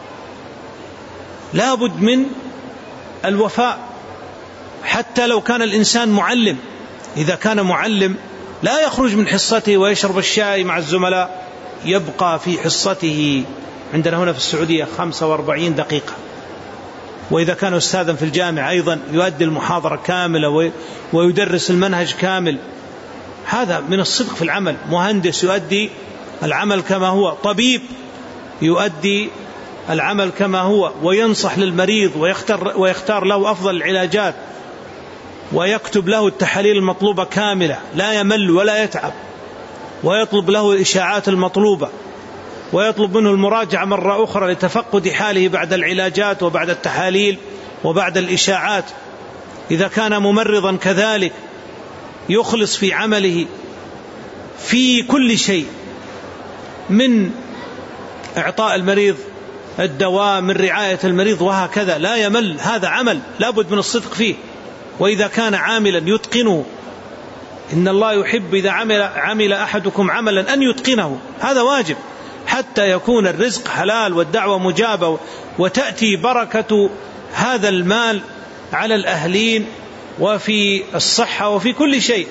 Speaker 1: لا بد من الوفاء. حتى لو كان الإنسان معلم، إذا كان معلم لا يخرج من حصته ويشرب الشاي مع الزملاء، يبقى في حصته. عندنا هنا في السعودية 45 دقيقة. وإذا كان أستاذا في الجامعة أيضا يؤدي المحاضرة كاملة ويدرس المنهج كامل. هذا من الصدق في العمل. مهندس يؤدي العمل كما هو، طبيب يؤدي العمل كما هو، وينصح للمريض ويختار له أفضل العلاجات، ويكتب له التحاليل المطلوبة كاملة، لا يمل ولا يتعب، ويطلب له الإشاعات المطلوبة، ويطلب منه المراجعة مرة أخرى لتفقد حاله بعد العلاجات وبعد التحاليل وبعد الإشاعات. إذا كان ممرضا كذلك يخلص في عمله في كل شيء، من إعطاء المريض الدواء، من رعاية المريض، وهكذا لا يمل. هذا عمل لا بد من الصدق فيه. وإذا كان عاملا يتقنه، إن الله يحب إذا عمل أحدكم عملا أن يتقنه، هذا واجب حتى يكون الرزق حلال والدعوة مجابة، وتأتي بركة هذا المال على الأهلين وفي الصحة وفي كل شيء.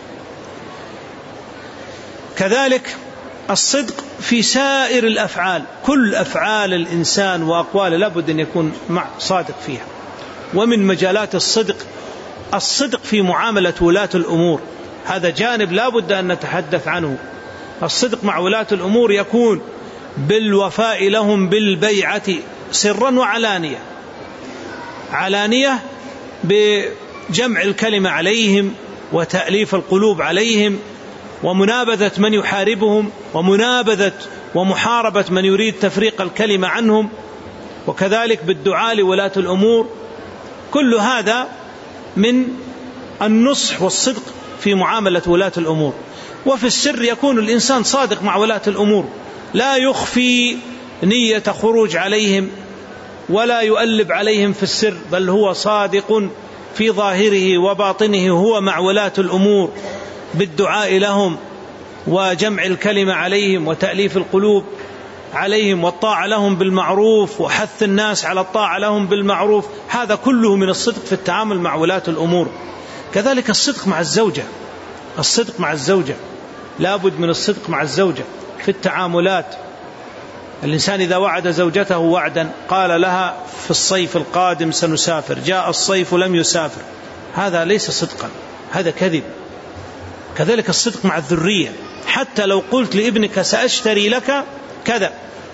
Speaker 1: كذلك الصدق في سائر الأفعال، كل أفعال الإنسان وأقواله لابد أن يكون صادق فيها. ومن مجالات الصدق في معاملة ولاة الأمور، هذا جانب لابد أن نتحدث عنه. الصدق مع ولاة الأمور يكون بالوفاء لهم بالبيعة سرا وعلانية. علانية بجمع الكلمة عليهم وتأليف القلوب عليهم، ومنابذة من يحاربهم، ومنابذة ومحاربة من يريد تفريق الكلمة عنهم، وكذلك بالدعاء لولاة الأمور. كل هذا من النصح والصدق في معاملة ولاة الأمور. وفي السر يكون الإنسان صادق مع ولاة الأمور، لا يخفي نية خروج عليهم ولا يؤلب عليهم في السر، بل هو صادق في ظاهره وباطنه هو مع ولاة الأمور بالدعاء لهم وجمع الكلمة عليهم وتأليف القلوب عليهم والطاعة لهم بالمعروف وحث الناس على الطاعة لهم بالمعروف. هذا كله من الصدق في التعامل مع ولاة الأمور. كذلك الصدق مع الزوجة، الصدق مع الزوجة لابد من الصدق مع الزوجة في التعاملات. الإنسان إذا وعد زوجته وعدا قال لها في الصيف القادم سنسافر، جاء الصيف لم يسافر، هذا ليس صدقا، هذا كذب. كذلك الصدق مع الذرية، حتى لو قلت لابنك سأشتري لك كذا،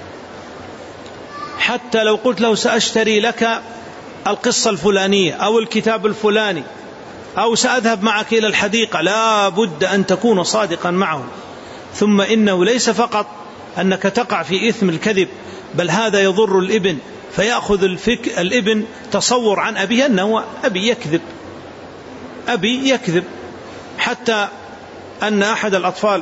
Speaker 1: حتى لو قلت له سأشتري لك القصة الفلانية أو الكتاب الفلاني أو سأذهب معك إلى الحديقة، لا بد أن تكون صادقا معه. ثم إنه ليس فقط أنك تقع في إثم الكذب، بل هذا يضر الابن، فيأخذ الابن تصور عن أبيه أنه أبي يكذب. حتى أن أحد الأطفال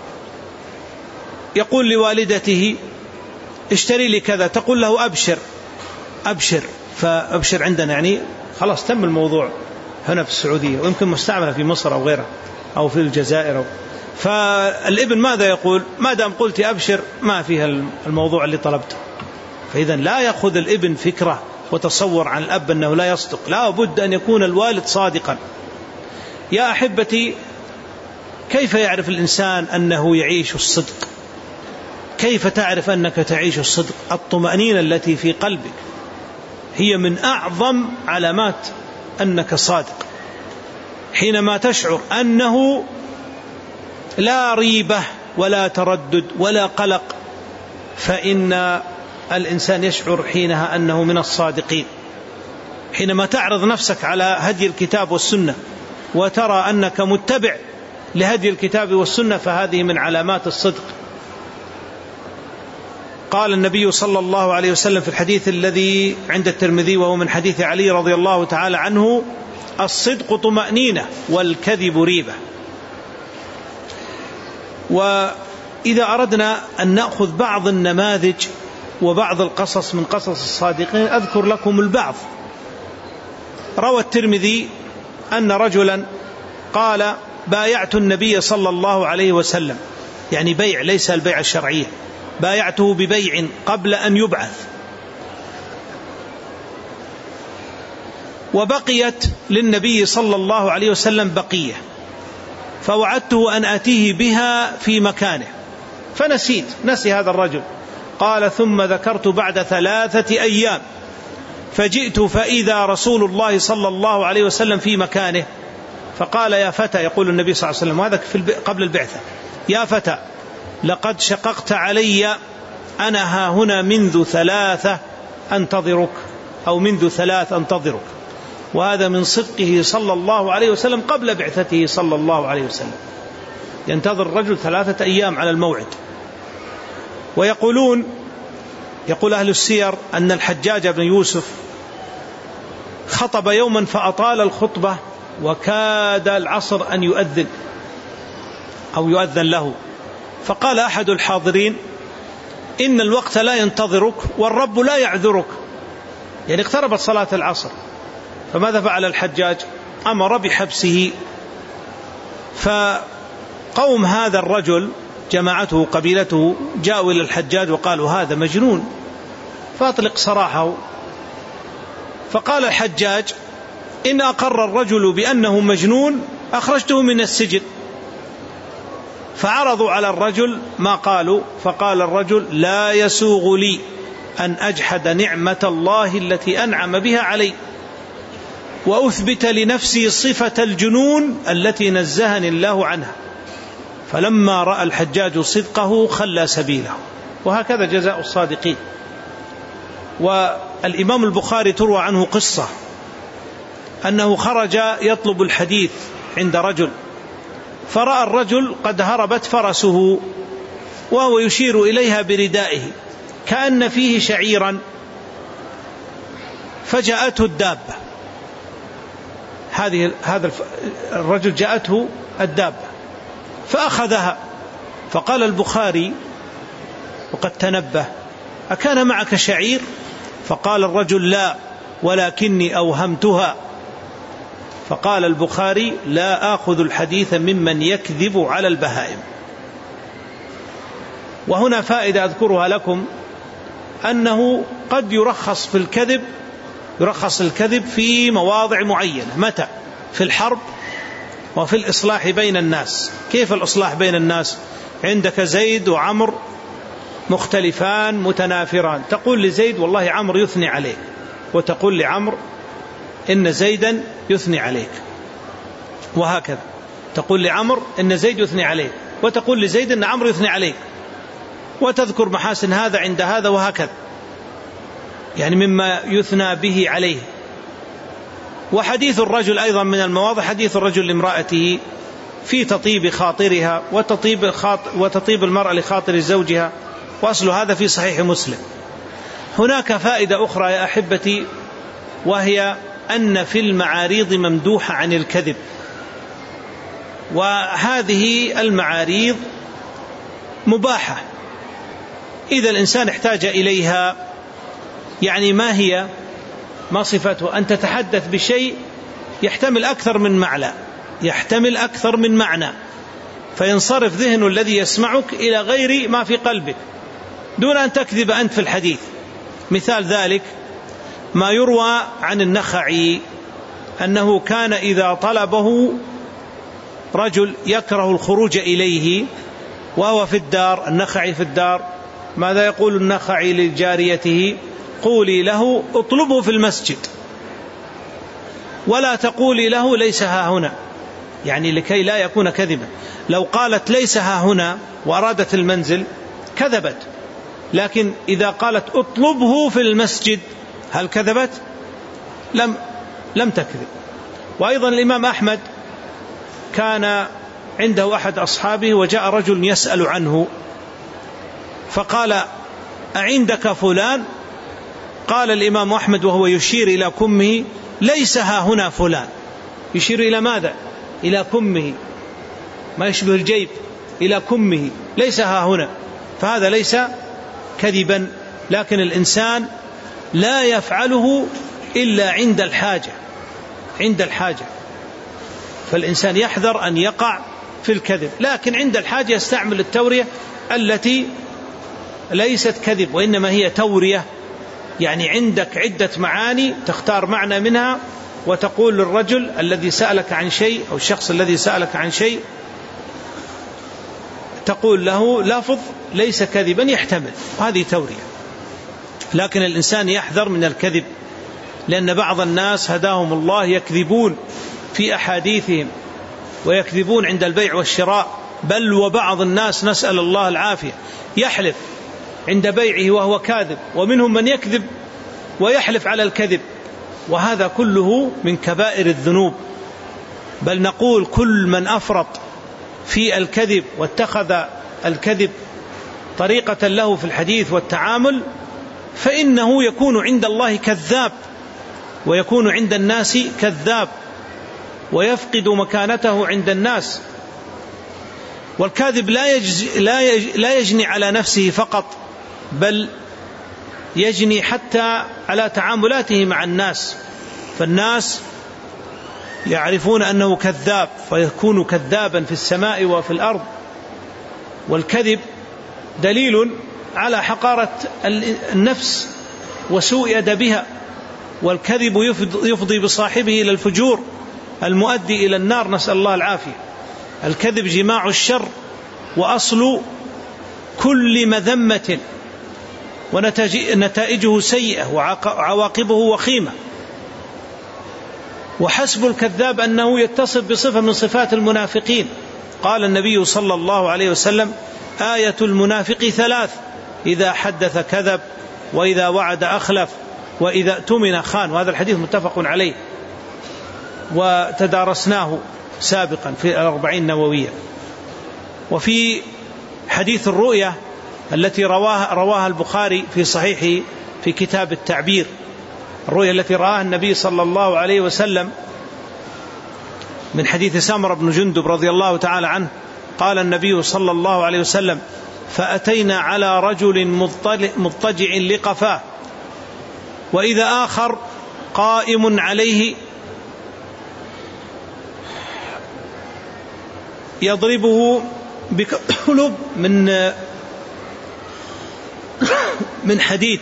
Speaker 1: يقول لوالدته اشتري لي كذا، تقول له أبشر، فأبشر عندنا يعني خلاص تم الموضوع هنا في السعودية، ويمكن مستعملة في مصر أو غيرها أو في الجزائر فالابن ماذا يقول؟ ما دام قلت أبشر ما فيها الموضوع اللي طلبته. فإذا لا يأخذ الابن فكرة وتصور عن الأب أنه لا يصدق، لا بد أن يكون الوالد صادقا. يا أحبتي، كيف يعرف الإنسان أنه يعيش الصدق؟ كيف تعرف أنك تعيش الصدق؟ الطمأنينة التي في قلبك هي من أعظم علامات أنك صادق. حينما تشعر أنه لا ريبة ولا تردد ولا قلق، فإن الإنسان يشعر حينها أنه من الصادقين. حينما تعرض نفسك على هدي الكتاب والسنة وترى أنك متبع لهدي الكتاب والسنة، فهذه من علامات الصدق. قال النبي صلى الله عليه وسلم في الحديث الذي عند الترمذي وهو من حديث علي رضي الله تعالى عنه: الصدق طمأنينة والكذب ريبة. وإذا أردنا أن نأخذ بعض النماذج وبعض القصص من قصص الصادقين أذكر لكم البعض. روى الترمذي أن رجلا قال: بايعت النبي صلى الله عليه وسلم، يعني بيع ليس البيع الشرعية، بايعته ببيع قبل أن يبعث، وبقيت للنبي صلى الله عليه وسلم بقية، فوعدته أن آتيه بها في مكانه نسي هذا الرجل. قال: ثم ذكرت بعد 3 أيام فجئت فإذا رسول الله صلى الله عليه وسلم في مكانه، فقال: يا فتى، يقول النبي صلى الله عليه وسلم وهذا قبل البعثة: يا فتى، لقد شققت علي، أنا ها هنا منذ 3 أنتظرك، أو منذ 3 أنتظرك. وهذا من صدقه صلى الله عليه وسلم قبل بعثته صلى الله عليه وسلم. ينتظر الرجل 3 أيام على الموعد. يقول أهل السير أن الحجاج بن يوسف خطب يوما فأطال الخطبة وكاد العصر أن يؤذن أو يؤذن له، فقال أحد الحاضرين: إن الوقت لا ينتظرك والرب لا يعذرك، يعني اقتربت صلاة العصر. فماذا فعل الحجاج؟ أمر بحبسه. فقوم هذا الرجل، جماعته قبيلته، جاءوا إلى الحجاج وقالوا: هذا مجنون فاطلق سراحه. فقال الحجاج: إن أقر الرجل بأنه مجنون أخرجته من السجن. فعرضوا على الرجل ما قالوا، فقال الرجل: لا يسوغ لي أن أجحد نعمة الله التي أنعم بها علي، وأثبت لنفسي صفة الجنون التي نزهني الله عنها. فلما رأى الحجاج صدقه خلى سبيله. وهكذا جزاء الصادقين. والإمام البخاري تروى عنه قصة أنه خرج يطلب الحديث عند رجل، فرأى الرجل قد هربت فرسه وهو يشير إليها بردائه كأن فيه شعيرا، فجاءته الدابة. هذا الرجل جاءته الدابة فأخذها. فقال البخاري وقد تنبه: أكان معك شعير؟ فقال الرجل: لا، ولكني أوهمتها. فقال البخاري: لا آخذ الحديث ممن يكذب على البهائم. وهنا فائدة أذكرها لكم، أنه قد يرخص في الكذب، يرخص الكذب في مواضع معينة. متى؟ في الحرب وفي الإصلاح بين الناس. كيف الإصلاح بين الناس؟ عندك زيد وعمر مختلفان متنافران، تقول لزيد: والله عمرو يثني عليك، وتقول لعمرو: إن زيدا يثني عليك. وهكذا تقول لعمرو: إن زيد يثني عليك، وتقول لزيد: إن عمرو يثني عليك، وتذكر محاسن هذا عند هذا، وهكذا، يعني مما يثنى به عليه. وحديث الرجل أيضا من المواضع حديث الرجل لامرأته في تطيب خاطرها وتطيب المرأة لخاطر زوجها، وأصل هذا في صحيح مسلم. هناك فائدة أخرى يا أحبتي، وهي أن في المعاريض ممدوحة عن الكذب. وهذه المعاريض مباحة إذا الإنسان احتاج إليها. يعني ما هي؟ ما صفته؟ أن تتحدث بشيء يحتمل أكثر من معنى، فينصرف ذهن الذي يسمعك إلى غير ما في قلبك دون أن تكذب أنت في الحديث. مثال ذلك ما يروى عن النخعي أنه كان إذا طلبه رجل يكره الخروج إليه وهو في الدار، النخعي في الدار، ماذا يقول النخعي لجاريته؟ قولي له اطلبه في المسجد ولا تقولي له ليس ها هنا، يعني لكي لا يكون كذبا. لو قالت ليس ها هنا وأرادت المنزل كذبت، لكن إذا قالت اطلبه في المسجد هل كذبت؟ لم تكذب. وأيضا الإمام أحمد كان عنده أحد أصحابه وجاء رجل يسأل عنه فقال أعندك فلان؟ قال الإمام أحمد وهو يشير إلى كمه ليس ها هنا فلان. يشير إلى ماذا؟ إلى كمه، ما يشبه الجيب، إلى كمه، ليس ها هنا. فهذا ليس كذبا، لكن الإنسان لا يفعله إلا عند الحاجة، عند الحاجة. فالإنسان يحذر أن يقع في الكذب، لكن عند الحاجة يستعمل التورية التي ليست كذب وإنما هي تورية، يعني عندك عدة معاني تختار معنى منها وتقول للرجل الذي سألك عن شيء أو الشخص الذي سألك عن شيء، تقول له لفظ ليس كذبا يحتمل، وهذه تورية. لكن الإنسان يحذر من الكذب، لأن بعض الناس هداهم الله يكذبون في أحاديثهم ويكذبون عند البيع والشراء، بل وبعض الناس نسأل الله العافية يحلف عند بيعه وهو كاذب، ومنهم من يكذب ويحلف على الكذب، وهذا كله من كبائر الذنوب. بل نقول كل من أفرط في الكذب واتخذ الكذب طريقة له في الحديث والتعامل فإنه يكون عند الله كذاب ويكون عند الناس كذاب ويفقد مكانته عند الناس. والكاذب لا يجني على نفسه فقط، بل يجني حتى على تعاملاته مع الناس، فالناس يعرفون أنه كذاب فيكون كذابا في السماء وفي الأرض. والكذب دليل على حقارة النفس وسوء أدبها، والكذب يفضي بصاحبه إلى الفجور المؤدي إلى النار، نسأل الله العافية. الكذب جماع الشر وأصل كل مذمة، ونتائجه سيئة وعواقبه وخيمة. وحسب الكذاب أنه يتصف بصفة من صفات المنافقين. قال النبي صلى الله عليه وسلم آية المنافق 3: إذا حدث كذب، وإذا وعد أخلف، وإذا اؤتمن خان. وهذا الحديث متفق عليه وتدارسناه سابقا في 40 النووية. وفي حديث الرؤية التي رواها البخاري في صحيحه في كتاب التعبير، الرؤية التي رآها النبي صلى الله عليه وسلم من حديث سمرة بن جندب رضي الله تعالى عنه، قال النبي صلى الله عليه وسلم فأتينا على رجل مضطجع لقفاه، وإذا آخر قائم عليه يضربه بكلب من حديد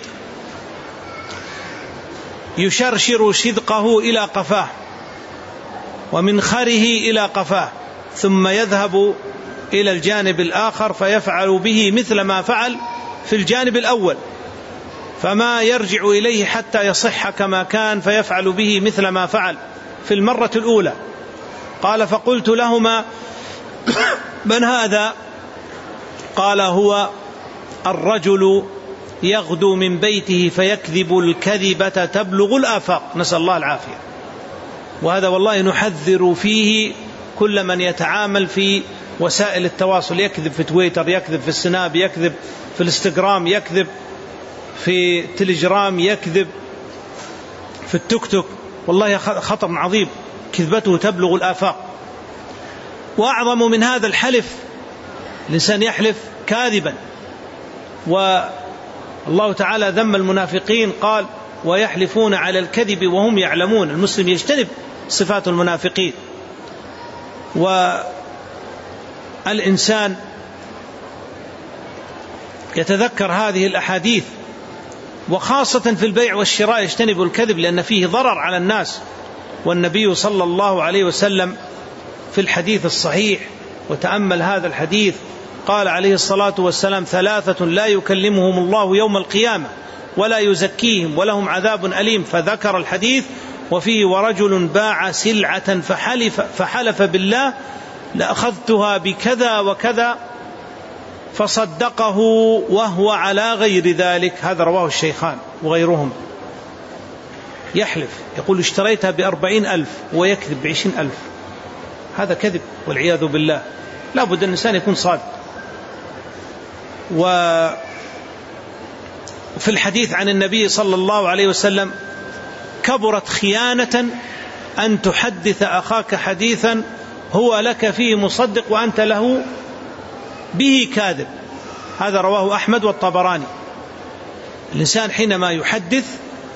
Speaker 1: يشرشر شدقه إلى قفاه ومنخره إلى قفاه، ثم يذهب إلى الجانب الآخر فيفعل به مثل ما فعل في الجانب الأول، فما يرجع إليه حتى يصح كما كان، فيفعل به مثل ما فعل في المرة الأولى. قال فقلت لهما من هذا؟ قال هو الرجل يغدو من بيته فيكذب الكذبة تبلغ الآفاق، نسأل الله العافية. وهذا والله نحذر فيه كل من يتعامل في وسائل التواصل، يكذب في تويتر، يكذب في السناب، يكذب في الانستغرام، يكذب في تليجرام، يكذب في التيك توك، والله خطر عظيم، كذبته تبلغ الآفاق. وأعظم من هذا الحلف، الإنسان يحلف كاذبا، والله تعالى ذم المنافقين قال ويحلفون على الكذب وهم يعلمون. المسلم يجتنب صفات المنافقين. والإنسان يتذكر هذه الأحاديث، وخاصة في البيع والشراء يجتنب الكذب، لأن فيه ضرر على الناس. والنبي صلى الله عليه وسلم في الحديث الصحيح وتأمل هذا الحديث، قال عليه الصلاة والسلام: 3 لا يكلمهم الله يوم القيامة ولا يزكيهم ولهم عذاب أليم، فذكر الحديث وفيه: ورجل باع سلعة فحلف بالله لأخذتها بكذا وكذا فصدقه وهو على غير ذلك. هذا رواه الشيخان وغيرهم. يحلف يقول اشتريتها ب40,000 ويكذب ب20,000، هذا كذب والعياذ بالله. لا بد أن الإنسان يكون صادق. وفي الحديث عن النبي صلى الله عليه وسلم: كبرت خيانة أن تحدث أخاك حديثا هو لك فيه مصدق وأنت له به كاذب. هذا رواه أحمد والطبراني. الإنسان حينما يحدث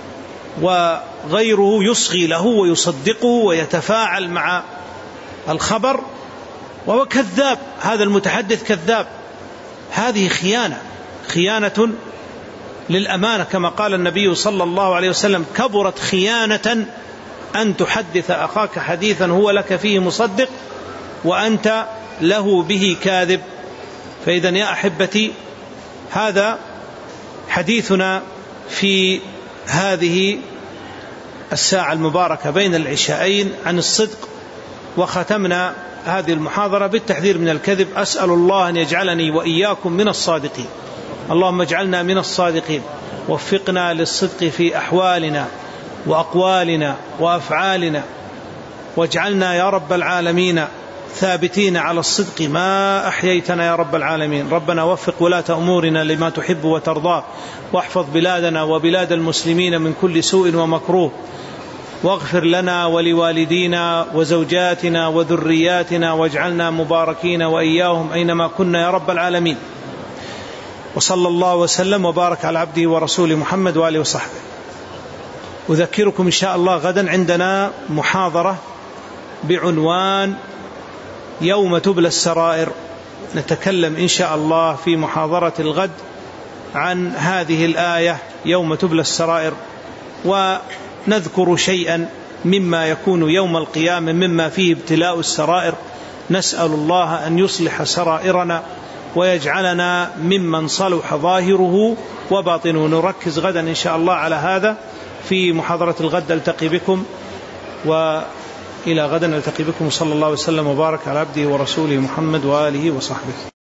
Speaker 1: وغيره يصغي له ويصدقه ويتفاعل مع الخبر وهو كذاب، هذا المتحدث كذاب، هذه خيانة للأمانة، كما قال النبي صلى الله عليه وسلم: كبرت خيانة أن تحدث أخاك حديثا هو لك فيه مصدق وأنت له به كاذب. فإذا يا أحبتي، هذا حديثنا في هذه الساعة المباركة بين العشاءين عن الصدق، وختمنا هذه المحاضرة بالتحذير من الكذب. أسأل الله أن يجعلني وإياكم من الصادقين. اللهم اجعلنا من الصادقين، وفقنا للصدق في أحوالنا وأقوالنا وأفعالنا، واجعلنا يا رب العالمين ثابتين على الصدق ما أحييتنا يا رب العالمين. ربنا وفق ولاة أمورنا لما تحب وترضى، واحفظ بلادنا وبلاد المسلمين من كل سوء ومكروه، واغفر لنا ولوالدينا وزوجاتنا وذرياتنا، واجعلنا مباركين وإياهم أينما كنا يا رب العالمين. وصلى الله وسلم وبارك على عبده ورسوله محمد وآله وصحبه. أذكركم إن شاء الله غدا عندنا محاضرة بعنوان يوم تبلى السرائر. نتكلم إن شاء الله في محاضرة الغد عن هذه الآية يوم تبلى السرائر، ونذكر شيئا مما يكون يوم القيامة مما فيه ابتلاء السرائر. نسأل الله أن يصلح سرائرنا ويجعلنا ممن صلح ظاهره وباطنه. نركز غدا إن شاء الله على هذا في محاضرة الغد. ألتقي بكم، وإلى غدا ألتقي بكم. صلى الله وسلم وبارك على عبده ورسوله محمد وآله وصحبه.